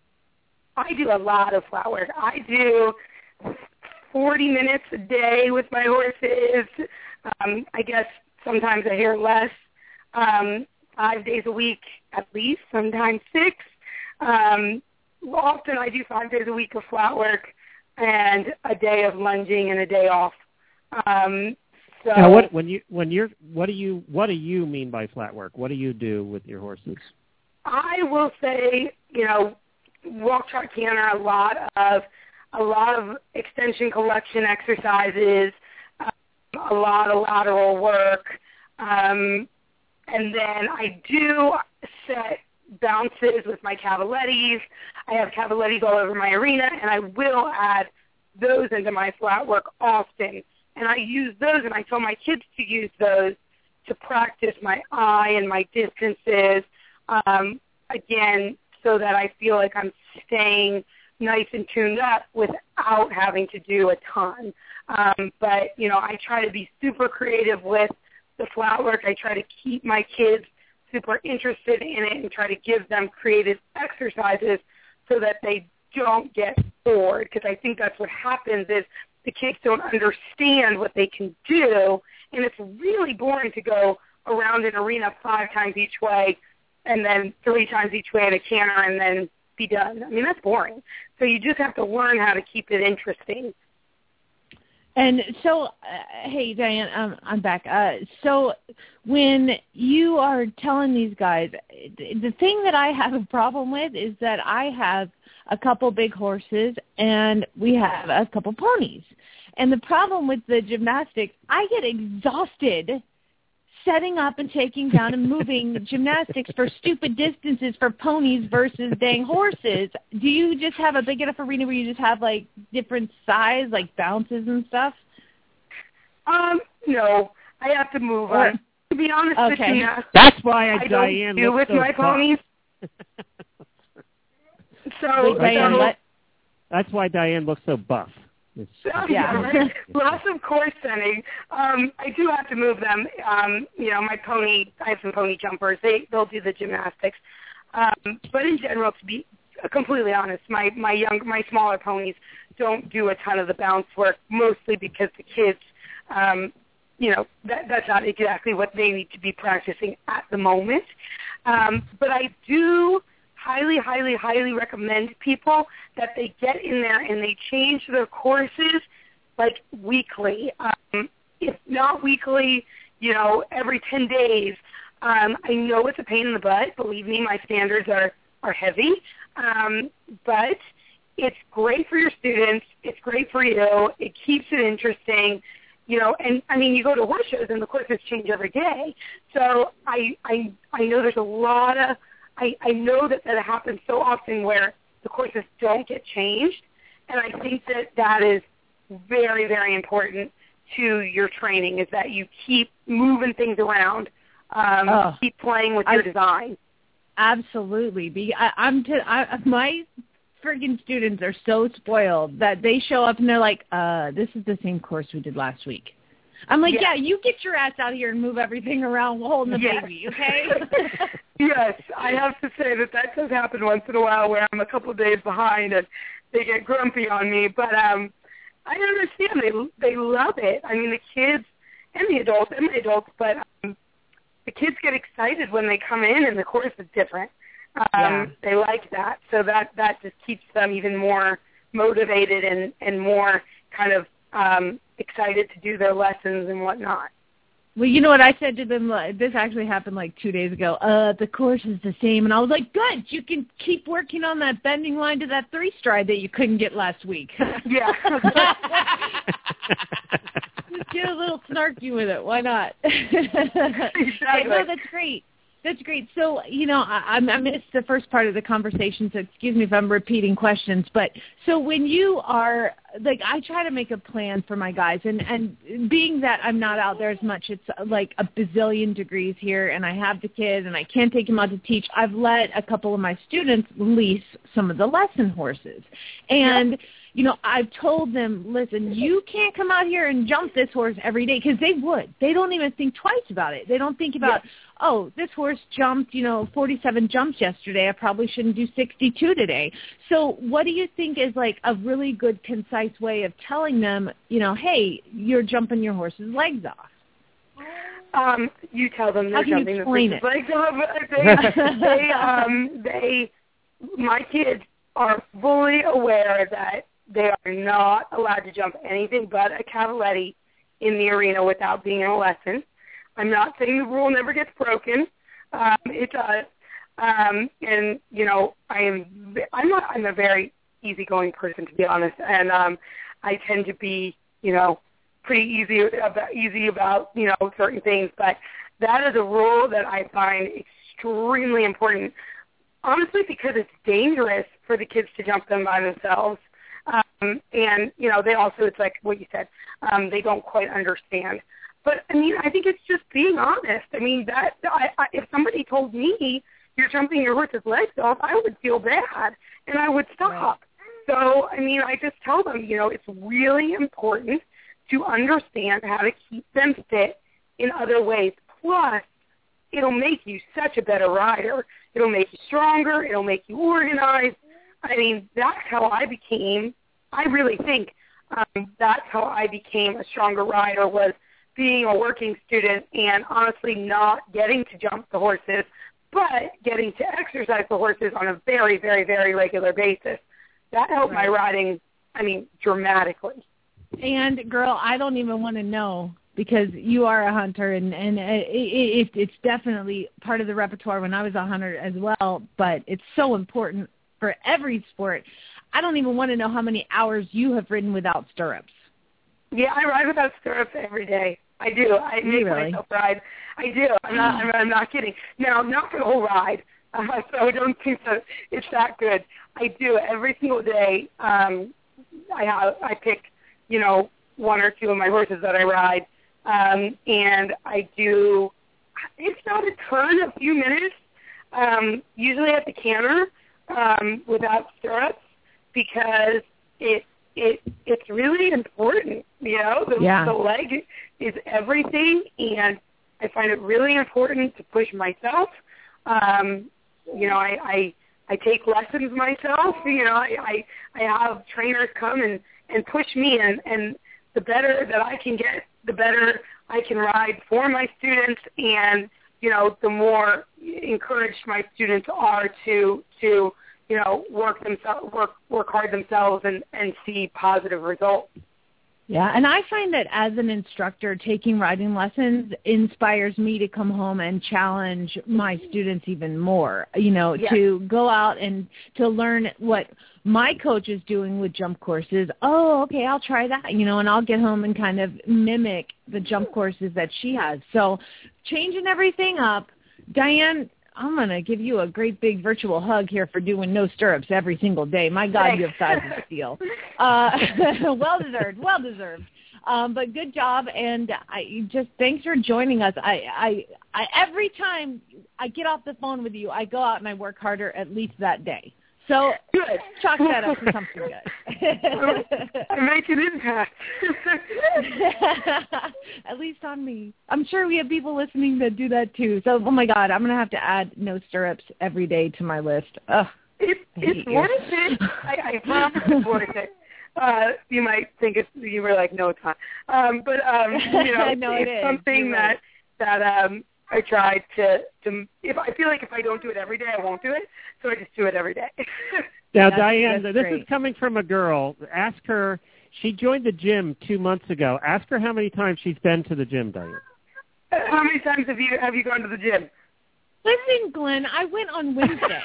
Speaker 14: I do a lot of flat work. I do forty minutes a day with my horses. Um, I guess sometimes I hear less. Um, five days a week at least, sometimes six. Um, often I do five days a week of flat work and a day of lunging and a day off. Um, so
Speaker 1: now, what when you when you're what do you what do you mean by flat work? What do you do with your horses?
Speaker 14: I will say, you know, walk, trot, canter, a lot of a lot of extension collection exercises, um, a lot of lateral work, um, and then I do set bounces with my cavalettis. I have cavalettis all over my arena, and I will add those into my flat work often. And I use those, and I tell my kids to use those to practice my eye and my distances, um, again, so that I feel like I'm staying nice and tuned up without having to do a ton. Um, but, you know, I try to be super creative with the flat work. I try to keep my kids super interested in it and try to give them creative exercises so that they don't get bored, because I think that's what happens is the kids don't understand what they can do, and it's really boring to go around an arena five times each way and then three times each way in a canter and then be done. I mean, that's boring. So you just have to learn how to keep it interesting.
Speaker 3: And so, uh, hey, Diane, um, I'm back. Uh, so when you are telling these guys, the thing that I have a problem with is that I have a couple big horses and we have a couple ponies. And the problem with the gymnastics, I get exhausted setting up and taking down and moving gymnastics for stupid distances for ponies versus dang horses. Do you just have a big enough arena where you just have, like, different size, like bounces and stuff?
Speaker 14: Um, no. I have to move or, on. To be honest
Speaker 3: okay.
Speaker 14: with you,
Speaker 1: that's why I,
Speaker 14: I
Speaker 1: Diane
Speaker 14: don't do with
Speaker 1: so
Speaker 14: my
Speaker 1: buff.
Speaker 14: ponies. so,
Speaker 1: Wait, Diane,
Speaker 14: so
Speaker 1: let, that's why Diane looks so buff. It's,
Speaker 14: Oh, yeah, right. Lots of course setting. Um, I do have to move them. Um, you know, my pony, I have some pony jumpers. They, they'll do the gymnastics. Um, but in general, to be completely honest, my, my young, my smaller ponies don't do a ton of the bounce work, mostly because the kids, um, you know, that, that's not exactly what they need to be practicing at the moment. Um, but I do highly, highly, highly recommend people that they get in there and they change their courses like weekly. Um, if not weekly, you know, every ten days. Um, I know it's a pain in the butt. Believe me, my standards are, are heavy. Um, but it's great for your students. It's great for you. It keeps it interesting. You know, and I mean, you go to horse shows and the courses change every day. So I, I, I know there's a lot of I, I know that that happens so often where the courses don't get changed, and I think that that is very, very important to your training, is that you keep moving things around, um,
Speaker 3: oh,
Speaker 14: keep playing with your
Speaker 3: I,
Speaker 14: design.
Speaker 3: Absolutely. Be, I, I'm t- I, my friggin' students are so spoiled that they show up and they're like, uh, this is the same course we did last week. I'm like, yeah, yeah you get your ass out here and move everything around while holding the
Speaker 14: yes.
Speaker 3: baby, okay?
Speaker 14: Yes, I have to say that that does happen once in a while where I'm a couple of days behind and they get grumpy on me. But um, I understand. They they love it. I mean, the kids and the adults and the adults, but um, the kids get excited when they come in and the course is different. Um, yeah. They like that. So that, that just keeps them even more motivated and, and more kind of um, excited to do their lessons and whatnot.
Speaker 3: Well, you know what I said to them? This actually happened like two days ago. Uh, the course is the same. And I was like, good. You can keep working on that bending line to that three stride that you couldn't get last week.
Speaker 14: Yeah.
Speaker 3: Just get a little snarky with it. Why not? Exactly. Hey, no, that's great. That's great. So, you know, I, I missed the first part of the conversation, so excuse me if I'm repeating questions. But so when you are, like, I try to make a plan for my guys. And, and being that I'm not out there as much, it's like a bazillion degrees here, and I have the kid, and I can't take him out to teach. I've let a couple of my students lease some of the lesson horses. And, yep. you know, I've told them, listen, you can't come out here and jump this horse every day, because they would. They don't even think twice about it. They don't think about, yep. oh, this horse jumped, you know, forty-seven jumps yesterday. I probably shouldn't do sixty-two today. So what do you think is like a really good, concise way of telling them, you know, hey, you're jumping your horse's legs off?
Speaker 14: Um, you tell them they're
Speaker 3: How can
Speaker 14: jumping
Speaker 3: you
Speaker 14: the
Speaker 3: explain
Speaker 14: horse's
Speaker 3: it?
Speaker 14: legs off. They, they, um, they, my kids are fully aware that they are not allowed to jump anything but a cavaletti in the arena without being in a lesson. I'm not saying the rule never gets broken. Um, it does. Um, and, you know, I am, I'm not, I'm a very easygoing person, to be honest. And um, I tend to be, you know, pretty easy about, easy about, you know, certain things. But that is a rule that I find extremely important, honestly, because it's dangerous for the kids to jump them by themselves. Um, and, you know, they also, it's like what you said, um, they don't quite understand. But, I mean, I think it's just being honest. I mean, that I, I, if somebody told me you're jumping your horse's legs off, I would feel bad, and I would stop. Right. So, I mean, I just tell them, you know, it's really important to understand how to keep them fit in other ways. Plus, it'll make you such a better rider. It'll make you stronger. It'll make you organized. I mean, that's how I became, I really think um, that's how I became a stronger rider, was being a working student and honestly not getting to jump the horses, but getting to exercise the horses on a very, very, very regular basis. That helped right. my riding, I mean, dramatically.
Speaker 3: And, girl, I don't even want to know, because you are a hunter, and, and it, it, it's definitely part of the repertoire when I was a hunter as well, but it's so important for every sport. I don't even want to know how many hours you have ridden without stirrups.
Speaker 14: Yeah, I ride without stirrups every day. I do. I make
Speaker 3: really?
Speaker 14: myself ride. I do. I'm not. I'm, I'm not kidding. Now, not for the whole ride, uh, so I don't think that it's that good. I do every single day. Um, I have. I pick, you know, one or two of my horses that I ride, um, and I do. It's not a ton, a few minutes. Um, usually at the canter um, without stirrups, because it. It it's really important, you know. The,
Speaker 3: yeah.
Speaker 14: the leg is everything, and I find it really important to push myself. Um, you know, I, I I take lessons myself. You know, I, I I have trainers come and, and push me, and, and the better that I can get, the better I can ride for my students, and you know, the more encouraged my students are to to. you know, work themselves, work work hard themselves, and, and see positive results.
Speaker 3: Yeah, and I find that as an instructor, taking riding lessons inspires me to come home and challenge my students even more, you know, yeah. to go out and to learn what my coach is doing with jump courses. Oh, okay, I'll try that, you know, and I'll get home and kind of mimic the jump courses that she has. So changing everything up. Diane, I'm gonna give you a great big virtual hug here for doing no stirrups every single day. My God, you have size of steel. Uh, well deserved, well deserved. Um, but good job, and I just thanks for joining us. I, I, I every time I get off the phone with you, I go out and I work harder at least that day. So
Speaker 14: good.
Speaker 3: Chalk that up to something good.
Speaker 14: I make an impact.
Speaker 3: At least on me. I'm sure we have people listening that do that too. So, oh my God, I'm going to have to add no stirrups every day to my list. Ugh,
Speaker 14: it, it's worth it. I, I promise it's worth it. Uh, you might think it's, you were like, no, it's not. Um, but, um, you know,
Speaker 3: no,
Speaker 14: it's
Speaker 3: it
Speaker 14: something
Speaker 3: You're
Speaker 14: that,
Speaker 3: right.
Speaker 14: that um, I tried to, to, if I feel like if I don't do it every day, I won't do it. So I just do it every day.
Speaker 1: Now,
Speaker 3: That's,
Speaker 1: Diane,
Speaker 3: that's
Speaker 1: this
Speaker 3: great.
Speaker 1: is coming from a girl. Ask her, she joined the gym two months ago. Ask her how many times she's been to the gym, Diane.
Speaker 14: Uh, how many times have you, have you gone to the gym?
Speaker 3: Listen, Glenn, I went on Wednesday.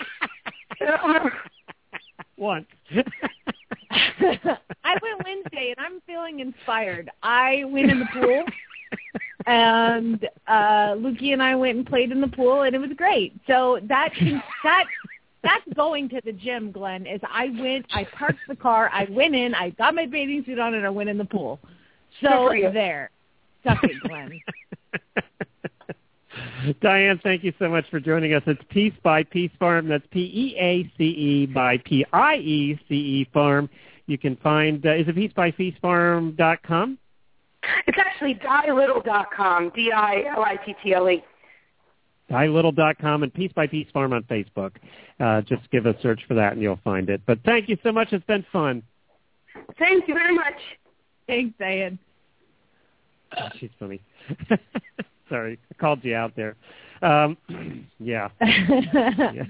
Speaker 1: Once.
Speaker 3: I went Wednesday, and I'm feeling inspired. I went in the pool, and uh, Lukey and I went and played in the pool, and it was great. So that that that's going to the gym, Glenn, is I went, I parked the car, I went in, I got my bathing suit on, and I went in the pool. So there. Suck it, Glenn.
Speaker 1: Diane, thank you so much for joining us. It's Peace by Peace Farm. That's P E A C E by P I E C E Farm. You can find, uh, is it peace by peace farm dot com?
Speaker 14: It's actually die little dot com, D I L I T T L E.
Speaker 1: die little dot com and Peace by Peace Farm on Facebook. Uh, just give a search for that and you'll find it. But thank you so much. It's been fun.
Speaker 14: Thank you very much.
Speaker 3: Thanks, Diane.
Speaker 1: Oh, she's funny. Sorry, I called you out there. Um, yeah. yeah.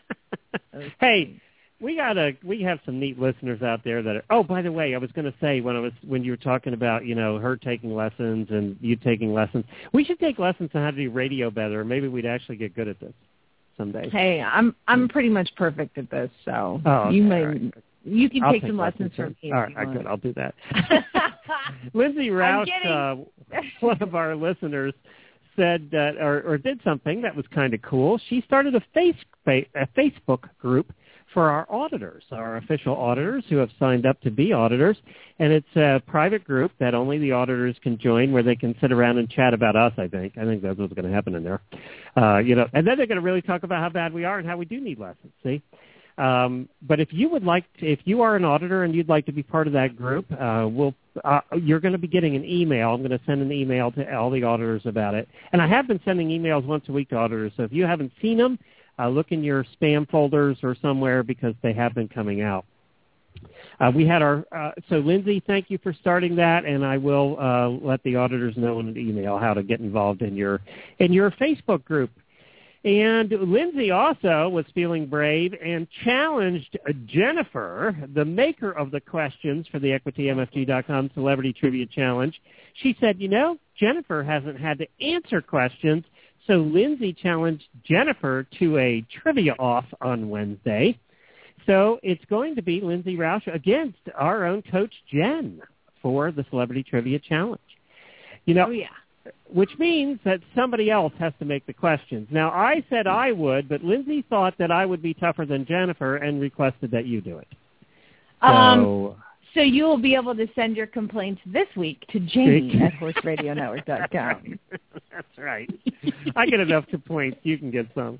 Speaker 1: Hey, we got a we have some neat listeners out there that are. Oh, by the way, I was going to say when I was when you were talking about you know her taking lessons and you taking lessons, we should take lessons on how to do radio better. Maybe we'd actually get good at this someday.
Speaker 3: Hey, I'm I'm pretty much perfect at this, so
Speaker 1: oh, okay,
Speaker 3: you may
Speaker 1: right.
Speaker 3: you can
Speaker 1: I'll
Speaker 3: take
Speaker 1: take
Speaker 3: some lessons
Speaker 1: lessons
Speaker 3: from me.
Speaker 1: All right, all right, good. I'll do that. Lindsay Roush, uh, one of our listeners, said that, or, or did something that was kind of cool. She started a, face, a Facebook group for our auditors, our official auditors who have signed up to be auditors, and it's a private group that only the auditors can join, where they can sit around and chat about us. I think. I think that's what's going to happen in there. Uh, you know, and then they're going to really talk about how bad we are and how we do need lessons. See. Um, but if you would like, to, if you are an auditor and you'd like to be part of that group, uh, we'll, uh, you're going to be getting an email. I'm going to send an email to all the auditors about it. And I have been sending emails once a week to auditors. So if you haven't seen them, uh, look in your spam folders or somewhere because they have been coming out. Uh, we had our, uh, so Lindsay, thank you for starting that, and I will uh, let the auditors know in an email how to get involved in your in your Facebook group. And Lindsay also was feeling brave and challenged Jennifer, the maker of the questions for the Equity M F G dot com Celebrity Trivia Challenge. She said, you know, Jennifer hasn't had to answer questions, so Lindsay challenged Jennifer to a trivia off on Wednesday. So it's going to be Lindsay Roush against our own Coach Jen for the Celebrity Trivia Challenge. You know,
Speaker 3: oh, yeah.
Speaker 1: Which means that somebody else has to make the questions. Now, I said I would, but Lindsay thought that I would be tougher than Jennifer and requested that you do it. So,
Speaker 3: um, so you will be able to send your complaints this week to Jamie at horse radio network dot com.
Speaker 1: That's right. I get enough complaints. You can get some.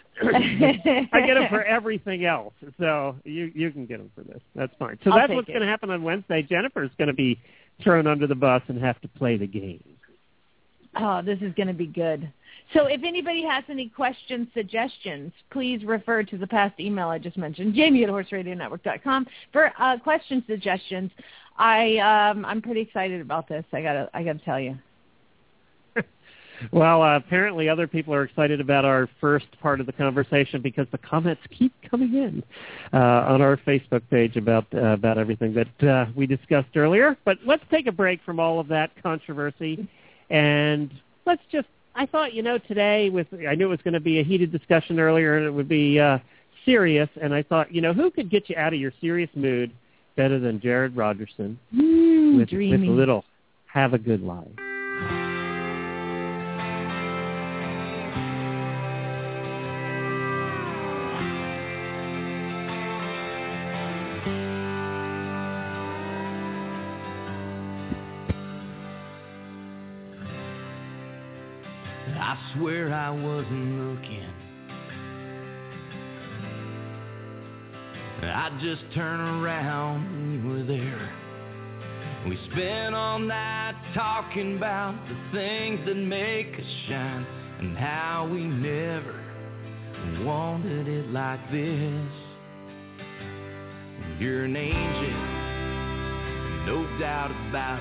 Speaker 1: I get them for everything else, so you you can get them for this. That's fine. So
Speaker 3: I'll
Speaker 1: that's
Speaker 3: take
Speaker 1: what's
Speaker 3: it.
Speaker 1: going to happen on Wednesday. Jennifer's going to be thrown under the bus and have to play the game.
Speaker 3: Oh, this is going to be good. So if anybody has any questions, suggestions, please refer to the past email I just mentioned, Jamie at horse radio network dot com for uh, question suggestions. I um, I'm pretty excited about this. I gotta I gotta tell you.
Speaker 1: Well, uh, apparently other people are excited about our first part of the conversation because the comments keep coming in uh, on our Facebook page about uh, about everything that uh, we discussed earlier. But let's take a break from all of that controversy. And let's just, I thought, you know, today with, I knew it was going to be a heated discussion earlier and it would be uh, serious. And I thought, you know, who could get you out of your serious mood better than Jared Rogerson
Speaker 3: mm,
Speaker 1: with, with a little Have a Good Life.
Speaker 15: I swear I wasn't looking. I just turned around and you were there. We spent all night talking about the things that make us shine and how we never wanted it like this. You're an angel, no doubt about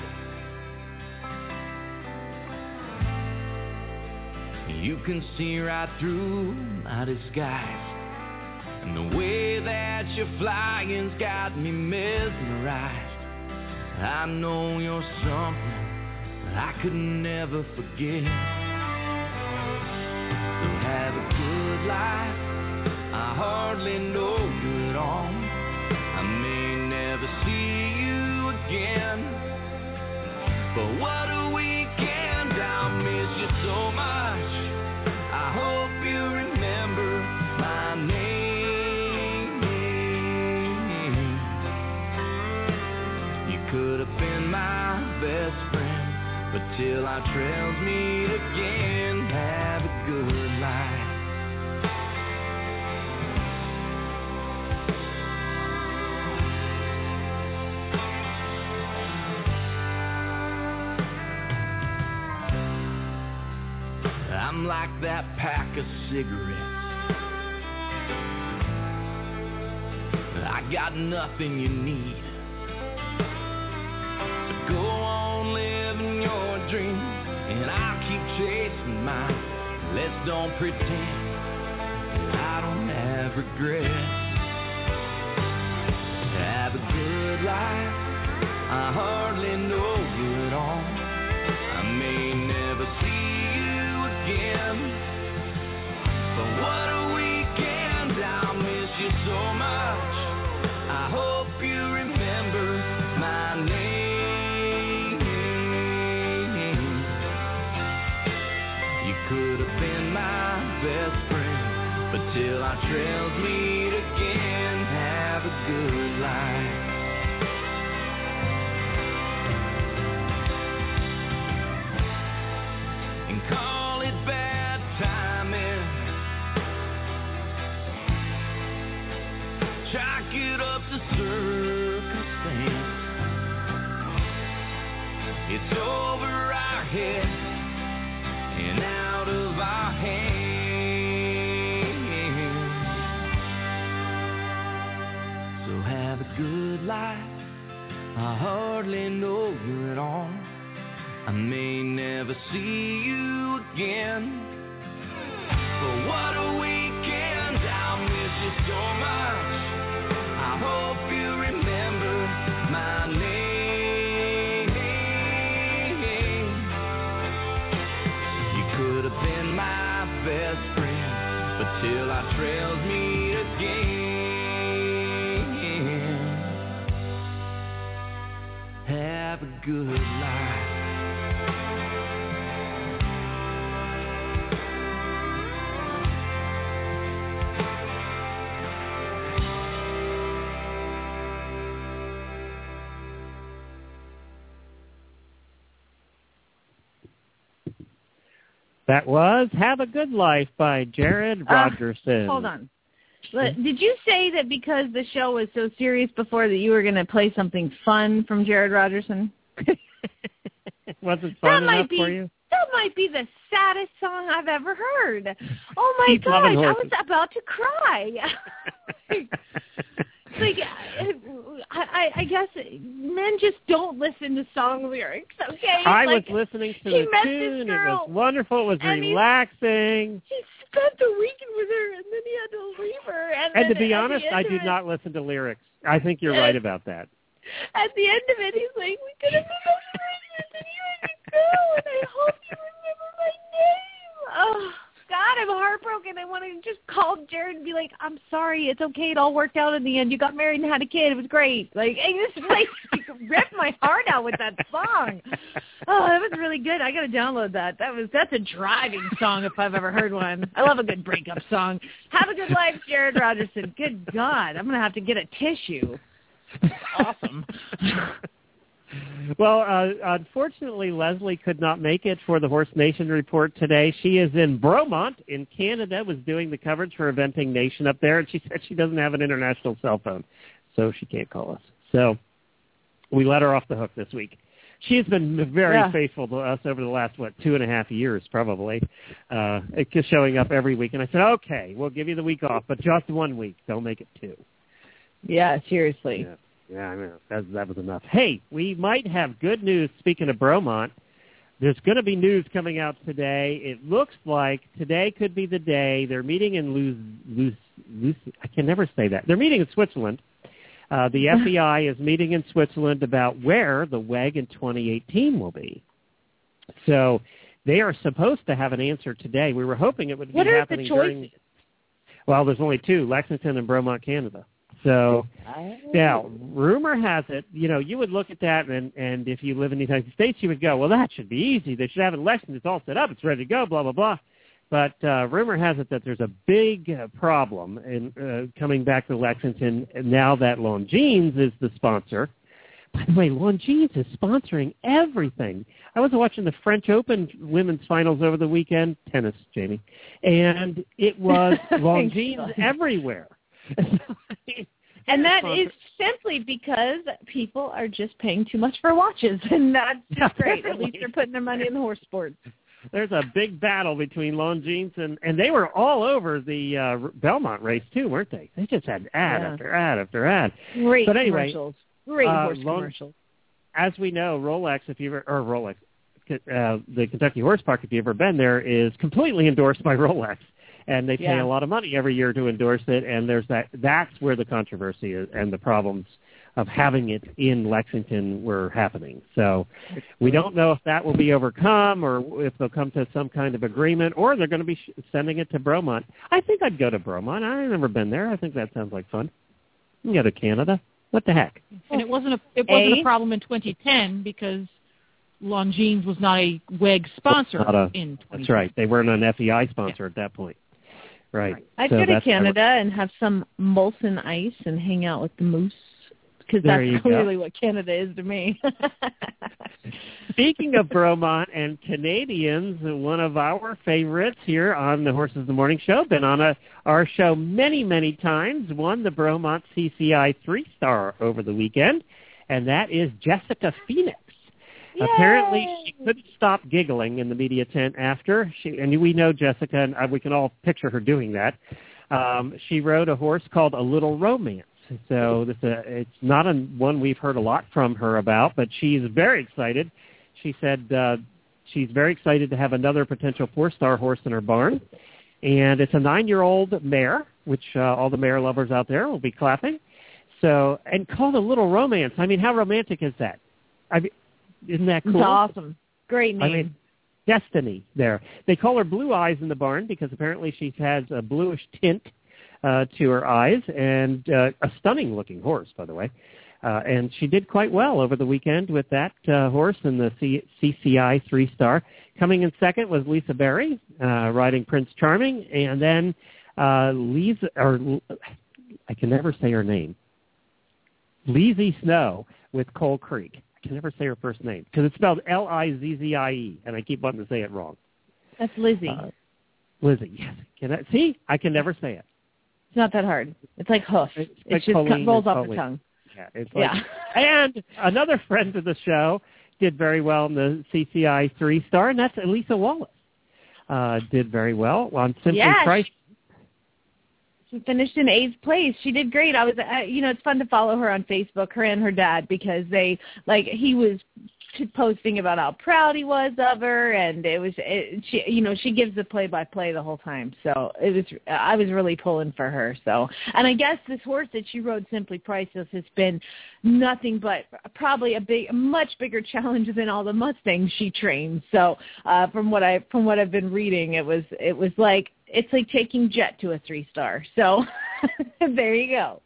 Speaker 15: it. You can see right through my disguise, and the way that you're flying's got me mesmerized. I know you're something that I could never forget. So have a good life. I hardly know you at all. I may never see you again, but what a weekend. I'll miss you so much. I hope you remember my name. You could have been my best friend, but till our trails meet again, have a good life. I'm like that pack of cigarettes. I got nothing you need. So go on living your dreams, and I'll keep chasing mine. Let's don't pretend that I don't have regrets. Have a good life. I hardly know you at all. I may never see again, but what a weekend. I'll miss you so much. I hope you remember my name. You could have been my best friend, but till our trails meet again, have a good life. And call it bad timing, chalk it up to circumstance. It's over our heads and out of our hands. So have a good life. I hardly know you at all. I may never see you again, but what a weekend. I'll miss you so much. I hope you remember my name. You could have been my best friend, but till our trails meet again, have a good life.
Speaker 1: That was Have a Good Life by Jared Rogerson.
Speaker 3: Uh, hold on. Did you say that because the show was so serious before that you were going to play something fun from Jared Rogerson?
Speaker 1: Was it fun
Speaker 3: that
Speaker 1: enough
Speaker 3: be,
Speaker 1: for you?
Speaker 3: That might be the saddest song I've ever heard. Oh, my
Speaker 1: Keep
Speaker 3: gosh.
Speaker 1: loving
Speaker 3: I
Speaker 1: horses.
Speaker 3: was about to cry. Like, I, I, I guess men just don't listen to song lyrics, okay?
Speaker 1: I
Speaker 3: like,
Speaker 1: was listening to
Speaker 3: he
Speaker 1: the
Speaker 3: met
Speaker 1: tune.
Speaker 3: This girl,
Speaker 1: it was wonderful. It was
Speaker 3: and
Speaker 1: relaxing.
Speaker 3: He spent the weekend with her, and then he had to leave her. And,
Speaker 1: And to
Speaker 3: then
Speaker 1: be
Speaker 3: at
Speaker 1: honest,
Speaker 3: the end
Speaker 1: I
Speaker 3: of
Speaker 1: did
Speaker 3: it,
Speaker 1: not listen to lyrics. I think you're
Speaker 3: And-
Speaker 1: right about that.
Speaker 3: At the end of it, he's like, we could have been best friends, and you and your girl, and I hope you remember my name. Oh, God, I'm heartbroken. I want to just call Jared and be like, I'm sorry. It's okay. It all worked out in the end. You got married and had a kid. It was great. Like, I just like ripped my heart out with that song. Oh, that was really good. I got to download that. That was That's a driving song if I've ever heard one. I love a good breakup song. Have a good life, Jared Rogerson. Good God. I'm going to have to get a tissue. Awesome.
Speaker 1: Well, uh, unfortunately, Leslie could not make it for the Horse Nation report today. She is in Bromont in Canada, was doing the coverage for Eventing Nation up there, and she said she doesn't have an international cell phone, so she can't call us. So we let her off the hook this week. She has been very
Speaker 3: yeah.
Speaker 1: faithful to us over the last, what, two and a half years probably, uh, just showing up every week. And I said, okay, we'll give you the week off, but just one week. Don't make it two.
Speaker 3: Yeah, seriously.
Speaker 1: Yeah, yeah I mean, that, that was enough. Hey, we might have good news. Speaking of Bromont, there's going to be news coming out today. It looks like today could be the day. They're meeting in Luz, Luz, Luz I can never say that. They're meeting in Switzerland. Uh, the F E I is meeting in Switzerland about where the W E G in twenty eighteen will be. So they are supposed to have an answer today. We were hoping it would be
Speaker 3: what are
Speaker 1: happening
Speaker 3: the choices?
Speaker 1: during. Well, there's only two: Lexington and Bromont, Canada. So
Speaker 3: oh.
Speaker 1: now, rumor has it, you know, you would look at that, and and if you live in the United States, you would go, well, that should be easy. They should have it in Lexington. It's all set up. It's ready to go. Blah blah blah. But uh, rumor has it that there's a big uh, problem in uh, coming back to Lexington now that Longines is the sponsor. By the way, Longines is sponsoring everything. I was watching the French Open women's finals over the weekend, tennis, Jamie, and it was Longines everywhere.
Speaker 3: And that is simply because people are just paying too much for watches, and that's great. At least they're putting their money in the horse sports.
Speaker 1: There's a big battle between Longines and, and they were all over the uh, Belmont race too, weren't they? They just had ad
Speaker 3: yeah.
Speaker 1: after ad after ad.
Speaker 3: Great
Speaker 1: but anyway,
Speaker 3: commercials. Great
Speaker 1: uh,
Speaker 3: horse
Speaker 1: Long,
Speaker 3: commercials.
Speaker 1: As we know, Rolex, if you ever, or Rolex, uh, the Kentucky Horse Park, if you've ever been there, is completely endorsed by Rolex. And they pay
Speaker 3: yeah.
Speaker 1: a lot of money every year to endorse it, and there's that. That's where the controversy is and the problems of having it in Lexington were happening. So we don't know if that will be overcome or if they'll come to some kind of agreement, or they're going to be sh- sending it to Bromont. I think I'd go to Bromont. I've never been there. I think that sounds like fun. You can go to Canada. What the heck?
Speaker 5: And it wasn't a it wasn't
Speaker 3: a?
Speaker 5: a problem in twenty ten because Longines was not a W E G sponsor
Speaker 1: a,
Speaker 5: in twenty ten.
Speaker 1: That's right. They weren't an F E I sponsor yeah. at that point. Right.
Speaker 3: I'd
Speaker 1: so
Speaker 3: go to Canada and have some Molson Ice and hang out with the moose, because that's clearly
Speaker 1: go.
Speaker 3: what Canada is to me.
Speaker 1: Speaking of Bromont and Canadians, one of our favorites here on the Horses in the Morning Show, been on a, our show many, many times, won the Bromont C C I three-star over the weekend, and that is Jessica Phoenix.
Speaker 3: Yay!
Speaker 1: Apparently, she couldn't stop giggling in the media tent after. She, and we know Jessica, and we can all picture her doing that. Um, she rode a horse called A Little Romance. So this, uh, it's not a, one we've heard a lot from her about, but she's very excited. She said uh, she's very excited to have another potential four-star horse in her barn. And it's a nine-year-old mare, which uh, all the mare lovers out there will be clapping. So, and called A Little Romance. I mean, how romantic is that? I mean, isn't that cool?
Speaker 3: It's awesome. Great name.
Speaker 1: I mean, destiny there. They call her Blue Eyes in the barn because apparently she has a bluish tint uh, to her eyes, and uh, a stunning-looking horse, by the way. Uh, and she did quite well over the weekend with that uh, horse in the C- CCI three-star. Coming in second was Lisa Berry, uh, riding Prince Charming, and then uh, Lisa, or I can never say her name, Lizzie Snow with Coal Creek. I can never say her first name because it's spelled L I Z Z I E, and I keep wanting to say it wrong.
Speaker 3: That's Lizzie.
Speaker 1: Uh, Lizzie, yes. Can I, see, I can never say it.
Speaker 3: It's not that hard. It's like hoof.
Speaker 1: It's
Speaker 3: It
Speaker 1: like
Speaker 3: just
Speaker 1: Colleen
Speaker 3: rolls off
Speaker 1: Colleen.
Speaker 3: the tongue.
Speaker 1: Yeah, it's like,
Speaker 3: yeah.
Speaker 1: And another friend of the show did very well in the C C I three-star, and that's Elisa Wallace. Uh, did very well on Simply
Speaker 3: yeah,
Speaker 1: Priced.
Speaker 3: She finished in eighth place. She did great. I was, uh, you know, it's fun to follow her on Facebook, her and her dad, because they, like, he was posting about how proud he was of her, and it was, it, she, you know, she gives the play-by-play the whole time. So it was, I was really pulling for her. So, and I guess this horse that she rode, Simply Priceless, has been nothing but probably a big, much bigger challenge than all the Mustangs she trained. So, uh, from what I, from what I've been reading, it was, it was like, it's like taking Jet to a three-star. So there you go.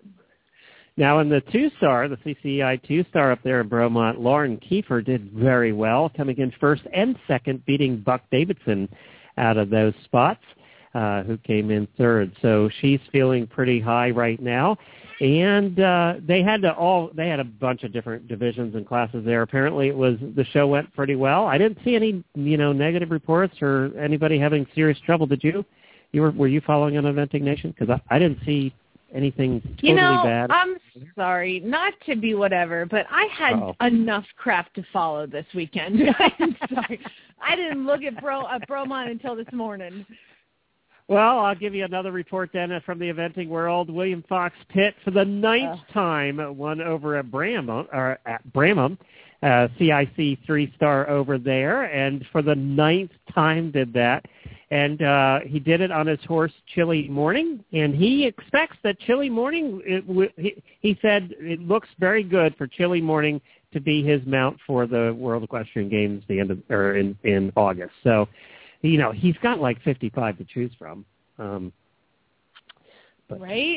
Speaker 1: Now in the two-star, the C C I two-star up there in Bromont, Lauren Kiefer did very well, coming in first and second, beating Buck Davidson out of those spots. uh, who came in third. So she's feeling pretty high right now. And uh, they had to all they had a bunch of different divisions and classes there. Apparently, it was the show went pretty well. I didn't see any you know negative reports or anybody having serious trouble. Did you? You were were you following on Eventing Nation? Because I, I didn't see anything totally
Speaker 3: you know,
Speaker 1: bad.
Speaker 3: I'm sorry, not to be whatever, but I had
Speaker 1: Uh-oh.
Speaker 3: enough crap to follow this weekend. I'm sorry. I didn't look at Bro at Bromont until this morning.
Speaker 1: Well, I'll give you another report then from the eventing world. William Fox Pitt, for the ninth uh. time, won over at Bramham, or at Bramham, uh, C I C three-star over there, and for the ninth time did that. And uh, he did it on his horse, Chilly Morning, and he expects that Chilly Morning, it w- he, he said it looks very good for Chilly Morning to be his mount for the World Equestrian Games the end of, or in, in August. So, you know, he's got like fifty-five to choose from. Um, but
Speaker 3: right?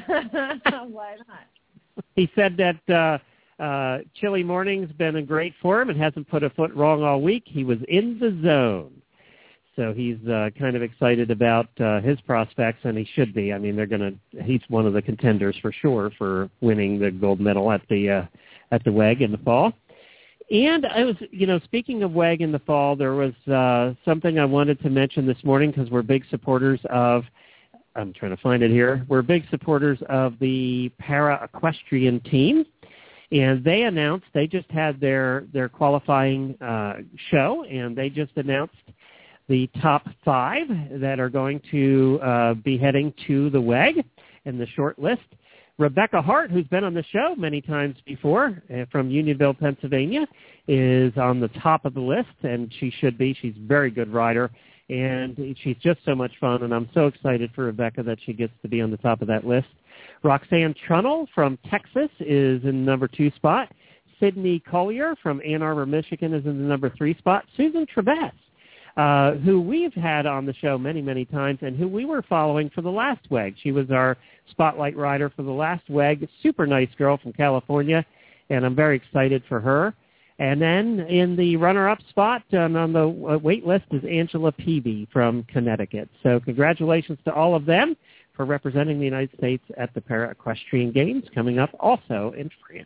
Speaker 3: Why not?
Speaker 1: He said that uh, uh, Chilly Morning's been in great form and hasn't put a foot wrong all week. He was in the zone. So he's uh, kind of excited about uh, his prospects, and he should be. I mean, they're going to. He's one of the contenders for sure for winning the gold medal at the uh, at the W E G in the fall. And I was, you know, speaking of W E G in the fall, there was uh, something I wanted to mention this morning because we're big supporters of. I'm trying to find it here. We're big supporters of the para equestrian team, and they announced they just had their their qualifying uh, show, and they just announced the top five that are going to uh, be heading to the W E G in the short list. Rebecca Hart, who's been on the show many times before uh, from Unionville, Pennsylvania, is on the top of the list, and she should be. She's a very good rider, and she's just so much fun, and I'm so excited for Rebecca that she gets to be on the top of that list. Roxanne Trunnell from Texas is in the number two spot. Sydney Collier from Ann Arbor, Michigan is in the number three spot. Susan Trebess, Uh, who we've had on the show many, many times and who we were following for the last W E G. She was our spotlight rider for the last W E G, super nice girl from California, and I'm very excited for her. And then in the runner-up spot um, on the wait list is Angela Peavy from Connecticut. So congratulations to all of them for representing the United States at the Para-Equestrian Games coming up also in France.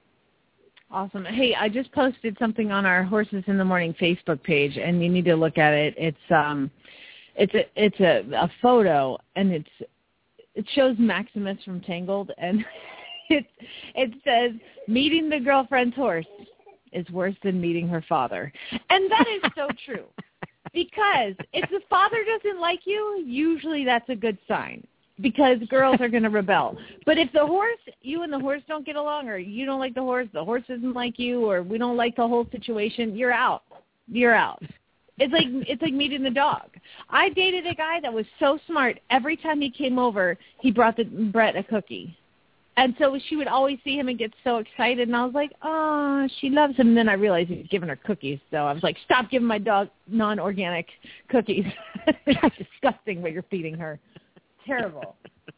Speaker 3: Awesome. Hey, I just posted something on our Horses in the Morning Facebook page, and you need to look at it. It's um, it's a it's a, a photo, and it's it shows Maximus from Tangled, and it it says meeting the girlfriend's horse is worse than meeting her father, and that is so true. Because if the father doesn't like you, usually that's a good sign. Because girls are going to rebel. But if the horse, you and the horse don't get along, or you don't like the horse, the horse doesn't like you, or we don't like the whole situation, you're out. You're out. It's like it's like meeting the dog. I dated a guy that was so smart. Every time he came over, he brought the Brett a cookie. And so she would always see him and get so excited, and I was like, oh, she loves him. And then I realized he was giving her cookies. So I was like, stop giving my dog non-organic cookies. It's disgusting what you're feeding her. Terrible.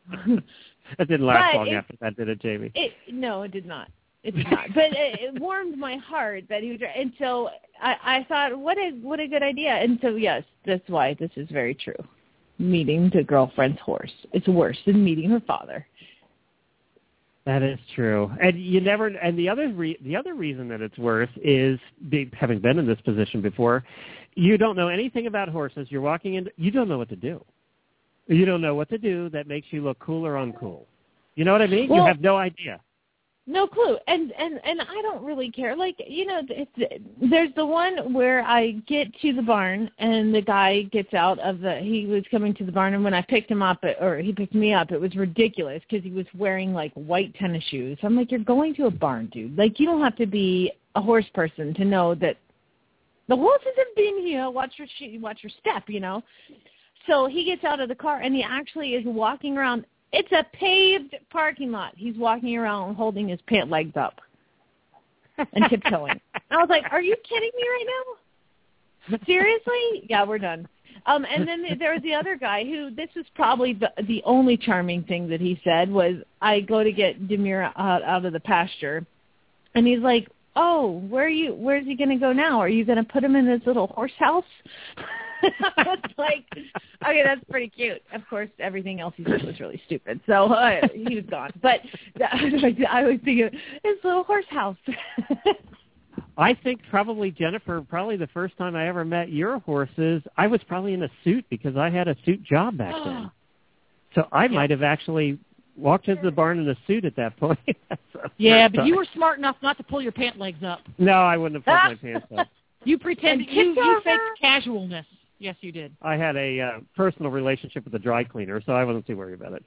Speaker 1: That didn't last
Speaker 3: but
Speaker 1: long
Speaker 3: it,
Speaker 1: after that, did it, Jamie?
Speaker 3: It, no, it did not. It did not. But it, it warmed my heart that he was. And so I, I thought, what a what a good idea. And so yes, that's why this is very true. Meeting the girlfriend's horse is worse than meeting her father.
Speaker 1: That is true, and you never. And the other re, the other reason that it's worse is be, having been in this position before. You don't know anything about horses. You're walking in. You don't know what to do. You don't know what to do that makes you look cool or uncool. You know what I mean?
Speaker 3: Well,
Speaker 1: you have no idea.
Speaker 3: No clue. And, and, and I don't really care. Like, you know, it's, there's the one where I get to the barn and the guy gets out of the, he was coming to the barn, and when I picked him up, or he picked me up, it was ridiculous because he was wearing, like, white tennis shoes. I'm like, you're going to a barn, dude. Like, you don't have to be a horse person to know that the horses have been here. Watch your, watch your step, you know. So he gets out of the car, and he actually is walking around. It's a paved parking lot. He's walking around holding his pant legs up and tiptoeing. I was like, are you kidding me right now? Seriously? Yeah, we're done. Um, and then there was the other guy who, this was probably the, the only charming thing that he said was, I go to get Demir out, out of the pasture, and he's like, oh, where are you? Where's he going to go now? Are you going to put him in this little horse house? I was like, okay, that's pretty cute. Of course, everything else he said was really stupid, so uh, he was gone. But I was thinking, his little horse house.
Speaker 1: I think probably, Jennifer, probably the first time I ever met your horses, I was probably in a suit because I had a suit job back then. So I yeah. might have actually walked into the barn in a suit at that point.
Speaker 5: Yeah, but you were smart enough not to pull your pant legs up.
Speaker 1: No, I wouldn't have pulled my pants up.
Speaker 5: You pretended, you, you faked casualness. Yes, you did.
Speaker 1: I had a uh, personal relationship with a dry cleaner, so I wasn't too worried about it.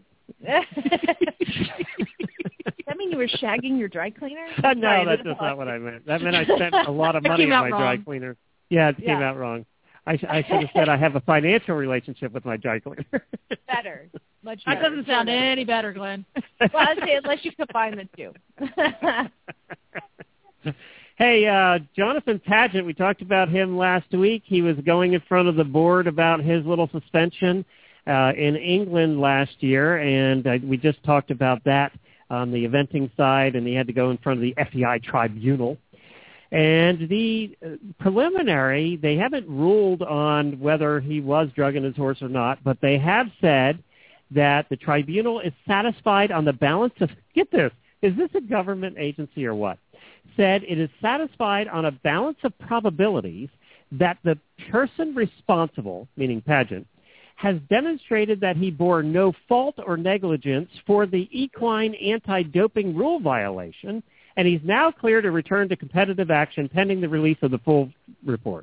Speaker 3: Does that mean you were shagging your dry cleaner?
Speaker 1: Uh, no, Sorry, that's just not what I meant. That meant I spent a lot of money on my wrong. dry cleaner. Yeah, it
Speaker 3: yeah.
Speaker 1: came out wrong. I, sh- I should have said I have a financial relationship with my dry cleaner.
Speaker 3: Better. Much
Speaker 5: better.
Speaker 3: That
Speaker 5: doesn't sound any better, Glenn.
Speaker 3: Well, I'd say unless you combine the two.
Speaker 1: Hey, uh, Jonathan Pageant, we talked about him last week. He was going in front of the board about his little suspension uh, in England last year, and uh, we just talked about that on the eventing side, and he had to go in front of the F E I tribunal. And the uh, preliminary, they haven't ruled on whether he was drugging his horse or not, but they have said that the tribunal is satisfied on the balance of, get this, is this a government agency or what? Said it is satisfied on a balance of probabilities that the person responsible, meaning Pageant, has demonstrated that he bore no fault or negligence for the equine anti-doping rule violation, and he's now clear to return to competitive action pending the release of the full report.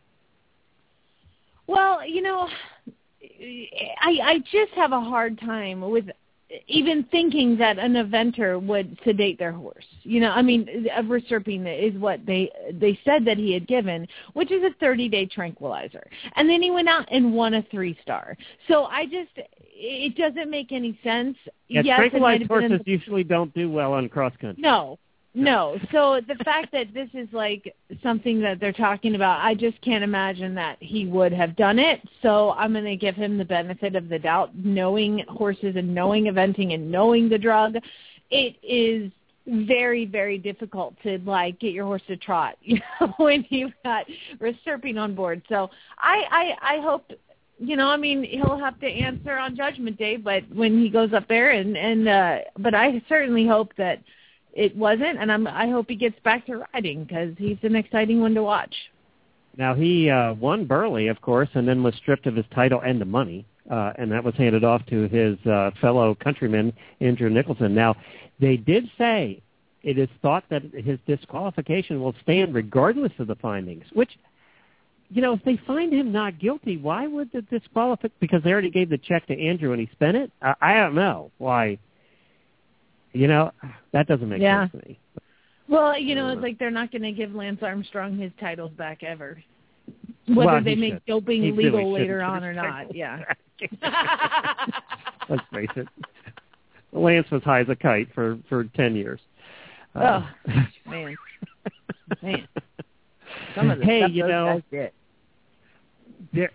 Speaker 3: Well, you know, I, I just have a hard time with even thinking that an eventer would sedate their horse. You know, I mean, a reserpine is what they they said that he had given, which is a thirty-day tranquilizer. And then he went out and won a three-star. So I just, it doesn't make any sense.
Speaker 1: Yeah,
Speaker 3: yes,
Speaker 1: tranquilized horses the, usually don't do well on cross-country.
Speaker 3: No. No. So the fact that this is like something that they're talking about, I just can't imagine that he would have done it. So I'm going to give him the benefit of the doubt, knowing horses and knowing eventing and knowing the drug. It is very, very difficult to like get your horse to trot, you know, when you've got reserpine on board. So I, I, I hope, you know, I mean, he'll have to answer on Judgment Day, but when he goes up there and, and, uh, but I certainly hope that it wasn't, and I'm, I hope he gets back to riding because he's an exciting one to watch.
Speaker 1: Now, he uh, won Burley, of course, and then was stripped of his title and the money, uh, and that was handed off to his uh, fellow countryman, Andrew Nicholson. Now, they did say it is thought that his disqualification will stand regardless of the findings, which, you know, if they find him not guilty, why would the disqualify? Because they already gave the check to Andrew and he spent it? I, I don't know why. You know, that doesn't make
Speaker 3: yeah.
Speaker 1: sense to me.
Speaker 3: Well, you know, it's like they're not going to give Lance Armstrong his titles back ever, whether
Speaker 1: well,
Speaker 3: they make
Speaker 1: should.
Speaker 3: doping
Speaker 1: he
Speaker 3: legal
Speaker 1: really
Speaker 3: later on or not. Yeah.
Speaker 1: Let's face it. Lance was high as a kite for, for ten years.
Speaker 3: Uh, oh, man. Man. Some of the
Speaker 1: hey,
Speaker 3: stuff
Speaker 1: you
Speaker 3: those
Speaker 1: know,
Speaker 3: guys did.
Speaker 1: There,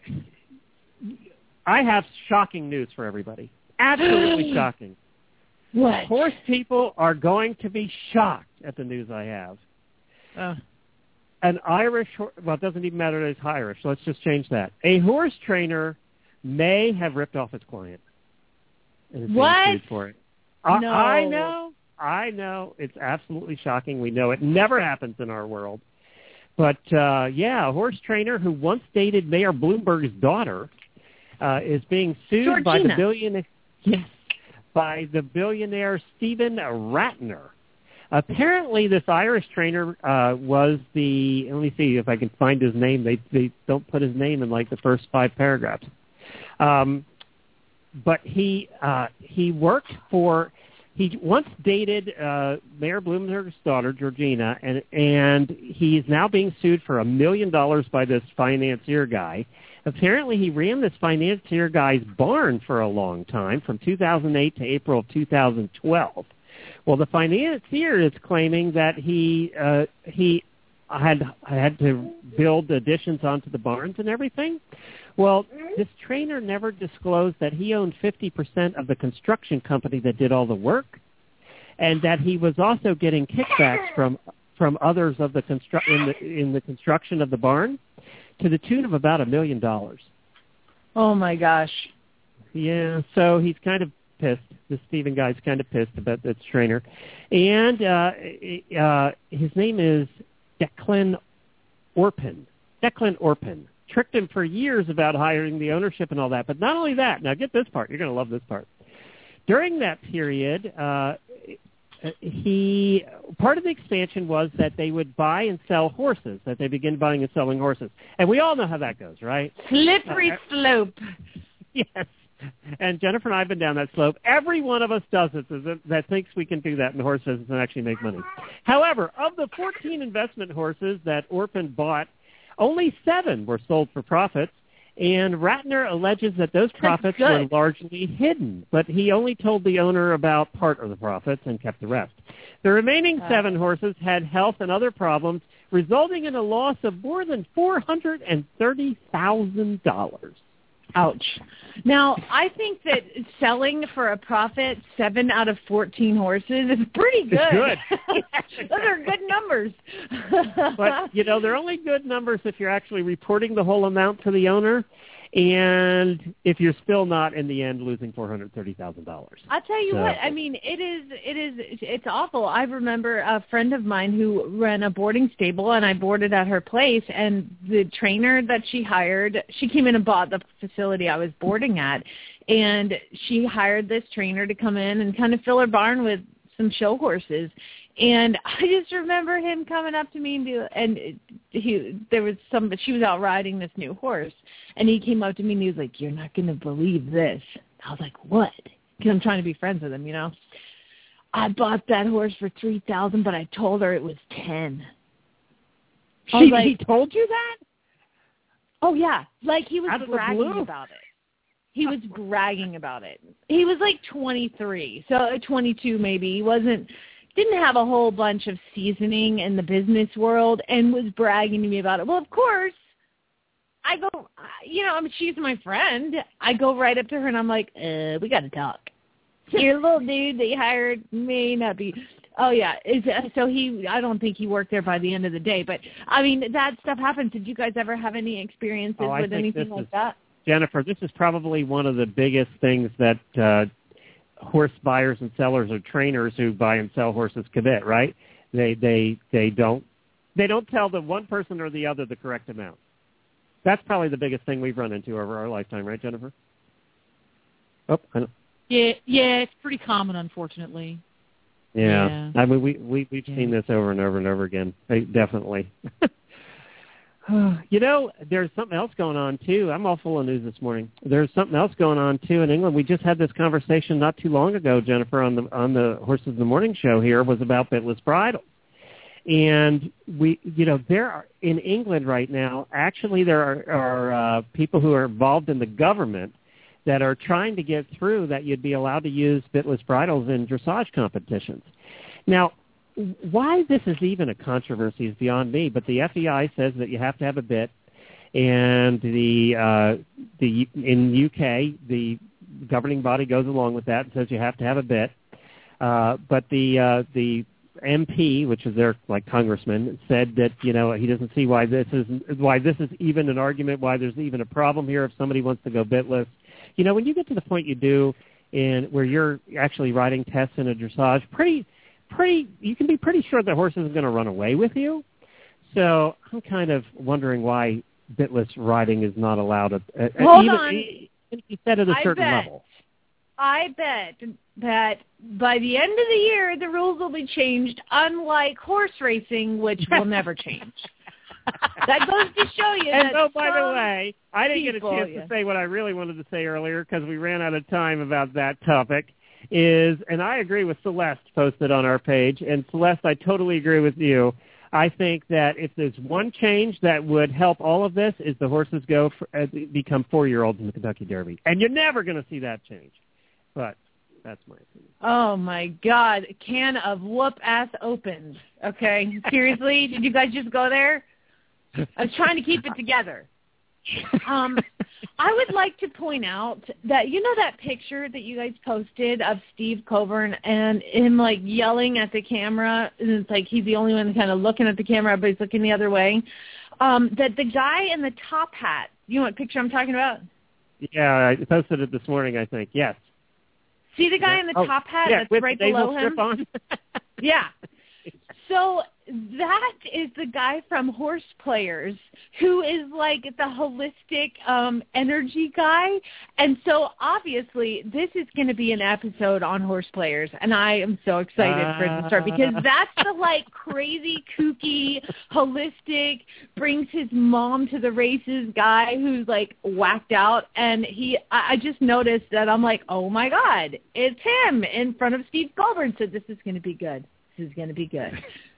Speaker 1: I have shocking news for everybody. Absolutely shocking.
Speaker 3: What?
Speaker 1: Horse people are going to be shocked at the news I have.
Speaker 3: Uh.
Speaker 1: An Irish, well, it doesn't even matter that it's Irish. Let's just change that. A horse trainer may have ripped off his client. And is
Speaker 3: what?
Speaker 1: being sued for it. I,
Speaker 3: no.
Speaker 1: I know. I know. It's absolutely shocking. We know it never happens in our world. But, uh, yeah, a horse trainer who once dated Mayor Bloomberg's daughter uh, is being sued
Speaker 3: Georgina.
Speaker 1: by the billionaire. Yes. by the billionaire Stephen Ratner. Apparently, this Irish trainer uh, was the, let me see if I can find his name. They they don't put his name in like the first five paragraphs. Um, but he uh, he worked for, he once dated uh, Mayor Bloomberg's daughter, Georgina, and, and he's now being sued for a million dollars by this financier guy. Apparently, he ran this financier guy's barn for a long time, from two thousand eight to April of two thousand twelve. Well, the financier is claiming that he uh, he had had to build additions onto the barns and everything. Well, this trainer never disclosed that he owned fifty percent of the construction company that did all the work, and that he was also getting kickbacks from from others of the constru- in the in the construction of the barn, to the tune of about a million dollars.
Speaker 3: Oh, my gosh.
Speaker 1: Yeah, so he's kind of pissed. The Stephen guy's kind of pissed about this trainer. And uh, uh, his name is Declan Orpin. Declan Orpin. Tricked him for years about hiring the ownership and all that. But not only that, now get this part. You're going to love this part. During that period, uh, he part of the expansion was that they would buy and sell horses, that they begin buying and selling horses. And we all know how that goes, right?
Speaker 3: Slippery
Speaker 1: uh,
Speaker 3: slope.
Speaker 1: Yes. And Jennifer and I have been down that slope. Every one of us does it that thinks we can do that in the horse business and actually make money. However, of the fourteen investment horses that Orpin bought, only seven were sold for profits, and Ratner alleges that those profits were largely hidden, but he only told the owner about part of the profits and kept the rest. The remaining seven horses had health and other problems, resulting in a loss of more than four hundred thirty thousand dollars.
Speaker 3: Ouch. Now, I think that selling for a profit seven out of fourteen horses is pretty good.
Speaker 1: It's good.
Speaker 3: Those are good numbers.
Speaker 1: But, you know, they're only good numbers if you're actually reporting the whole amount to the owner and if you're still not, in the end, losing four hundred thirty thousand dollars.
Speaker 3: I'll tell you
Speaker 1: so.
Speaker 3: what, I mean, it is, it is, it's awful. I remember a friend of mine who ran a boarding stable, and I boarded at her place, and the trainer that she hired, she came in and bought the facility I was boarding at, and she hired this trainer to come in and kind of fill her barn with some show horses. And I just remember him coming up to me and be, and he, there was some, she was out riding this new horse, and he came up to me and he was like, "You're not going to believe this." I was like, "What?" Because I'm trying to be friends with him, you know. "I bought that horse for three thousand, but I told her it was ten."
Speaker 1: She, like, he told you that?
Speaker 3: Oh yeah, like he was
Speaker 1: Out of the
Speaker 3: bragging
Speaker 1: blue?
Speaker 3: about it. He was bragging about it. He was like twenty-three, so twenty-two maybe. He wasn't. Didn't have a whole bunch of seasoning in the business world and was bragging to me about it. Well, of course, I go, you know, I mean, she's my friend. I go right up to her and I'm like, uh, we got to talk. Your little dude that you hired may not be. Oh, yeah. Is, uh, so he, I don't think he worked there by the end of the day. But, I mean, that stuff happens. Did you guys ever have any experiences
Speaker 1: oh,
Speaker 3: with anything like
Speaker 1: is,
Speaker 3: that?
Speaker 1: Jennifer, this is probably one of the biggest things that uh, horse buyers and sellers or trainers who buy and sell horses commit, right? They they they don't they don't tell the one person or the other the correct amount. That's probably the biggest thing we've run into over our lifetime, right, Jennifer? Oh, I don't.
Speaker 5: Yeah, yeah, it's pretty common, unfortunately.
Speaker 1: Yeah,
Speaker 5: yeah.
Speaker 1: I mean we we we've yeah. seen this over and over and over again. Definitely. You know, there's something else going on, too. I'm all full of news this morning. There's something else going on, too, in England. We just had this conversation not too long ago, Jennifer, on the on the Horses in the Morning show here, was about bitless bridles. And, we, you know, there are, in England right now, actually there are, are uh, people who are involved in the government that are trying to get through that you'd be allowed to use bitless bridles in dressage competitions. Now, why this is even a controversy is beyond me, but the F E I says that you have to have a bit, and the uh, the in U K the governing body goes along with that and says you have to have a bit, uh, but the uh, the M P, which is their like congressman, said that you know he doesn't see why this is why this is even an argument, why there's even a problem here if somebody wants to go bitless. You know, when you get to the point you do in where you're actually riding tests in a dressage, pretty. Pretty, you can be pretty sure the horse isn't going to run away with you. So I'm kind of wondering why bitless riding is not allowed. At, at,
Speaker 3: Hold
Speaker 1: even,
Speaker 3: on.
Speaker 1: Even you said at a certain
Speaker 3: I bet,
Speaker 1: level.
Speaker 3: I bet that by the end of the year, the rules will be changed, unlike horse racing, which will never change. That goes to show you
Speaker 1: and
Speaker 3: that
Speaker 1: oh, by the way, I didn't get a
Speaker 3: people,
Speaker 1: chance
Speaker 3: yeah.
Speaker 1: to say what I really wanted to say earlier because we ran out of time about that topic. Is, and I agree with Celeste posted on our page, and Celeste, I totally agree with you. I think that if there's one change that would help all of this is the horses go for, uh, become four-year-olds in the Kentucky Derby. And you're never going to see that change. But that's my opinion.
Speaker 3: Oh, my God. A can of whoop-ass opened. Okay? Seriously? Did you guys just go there? I was trying to keep it together. Um, I would like to point out that, you know that picture that you guys posted of Steve Coburn and him, like, yelling at the camera, and it's like he's the only one kind of looking at the camera, but he's looking the other way? um, that the guy in the top hat, you know what picture I'm talking about?
Speaker 1: Yeah, I posted it this morning, I think. Yes.
Speaker 3: See the guy in the
Speaker 1: oh,
Speaker 3: top hat
Speaker 1: yeah,
Speaker 3: that's
Speaker 1: with
Speaker 3: right
Speaker 1: the
Speaker 3: below
Speaker 1: strip
Speaker 3: him?
Speaker 1: On.
Speaker 3: Yeah. So that is the guy from Horse Players, who is like the holistic um, energy guy. And so obviously this is going to be an episode on Horse Players, and I am so excited uh... for it to start because that's the like crazy, kooky, holistic, brings his mom to the races guy who's like whacked out. And he, I, I just noticed that I'm like, oh my God, it's him in front of Steve Colbert. So this is going to be good. This is going to be good.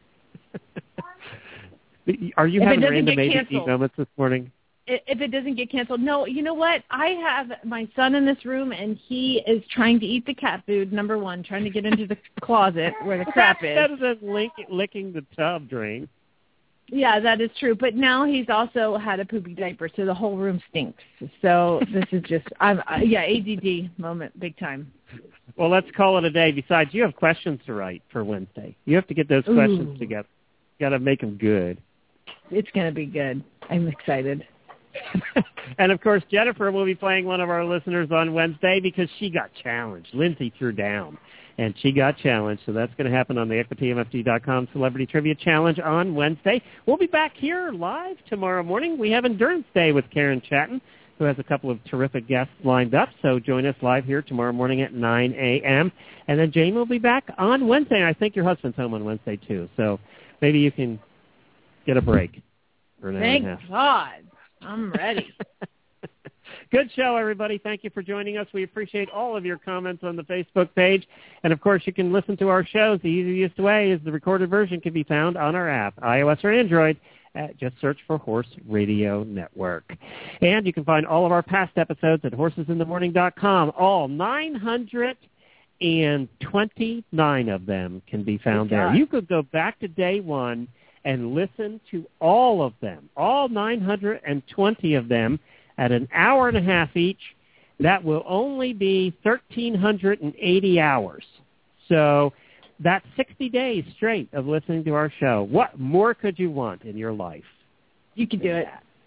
Speaker 1: Are you
Speaker 3: if
Speaker 1: having random A D D moments this morning?
Speaker 3: If it doesn't get canceled. No, you know what? I have my son in this room, and he is trying to eat the cat food, number one, trying to get into the closet where the crap is.
Speaker 1: Better than lick, licking the tub drain.
Speaker 3: Yeah, that is true. But now he's also had a poopy diaper, so the whole room stinks. So this is just, I'm uh, yeah, A D D moment, big time.
Speaker 1: Well, let's call it a day. Besides, you have questions to write for Wednesday. You have to get those questions
Speaker 3: Ooh.
Speaker 1: together. You got to make them good.
Speaker 3: It's going to be good. I'm excited.
Speaker 1: And, of course, Jennifer will be playing one of our listeners on Wednesday because she got challenged. Lindsay threw down, and she got challenged. So that's going to happen on the Equity M F D dot com Celebrity Trivia Challenge on Wednesday. We'll be back here live tomorrow morning. We have Endurance Day with Karen Chatton, who has a couple of terrific guests lined up. So join us live here tomorrow morning at nine a.m. And then Jane will be back on Wednesday. And I think your husband's home on Wednesday, too. So maybe you can get a break for an hour
Speaker 3: Thank
Speaker 1: and a half.
Speaker 3: God. I'm ready.
Speaker 1: Good show, everybody. Thank you for joining us. We appreciate all of your comments on the Facebook page. And, of course, you can listen to our shows. The easiest way is the recorded version can be found on our app, iOS or Android. Uh, just search for Horse Radio Network. And you can find all of our past episodes at horses in the morning dot com. All nine hundred twenty-nine of them can be found there. You could go back to day one and listen to all of them, all nine hundred twenty of them at an hour and a half each. That will only be one thousand three hundred eighty hours. So that's sixty days straight of listening to our show. What more could you want in your life?
Speaker 3: You can do it.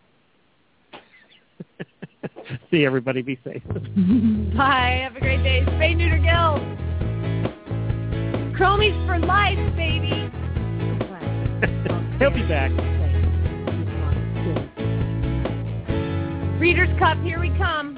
Speaker 1: See everybody. Be safe.
Speaker 3: Bye. Have a great day. Spay, neuter, gill. Chromies for life, baby.
Speaker 1: He'll be back.
Speaker 3: Reader's Cup, here we come.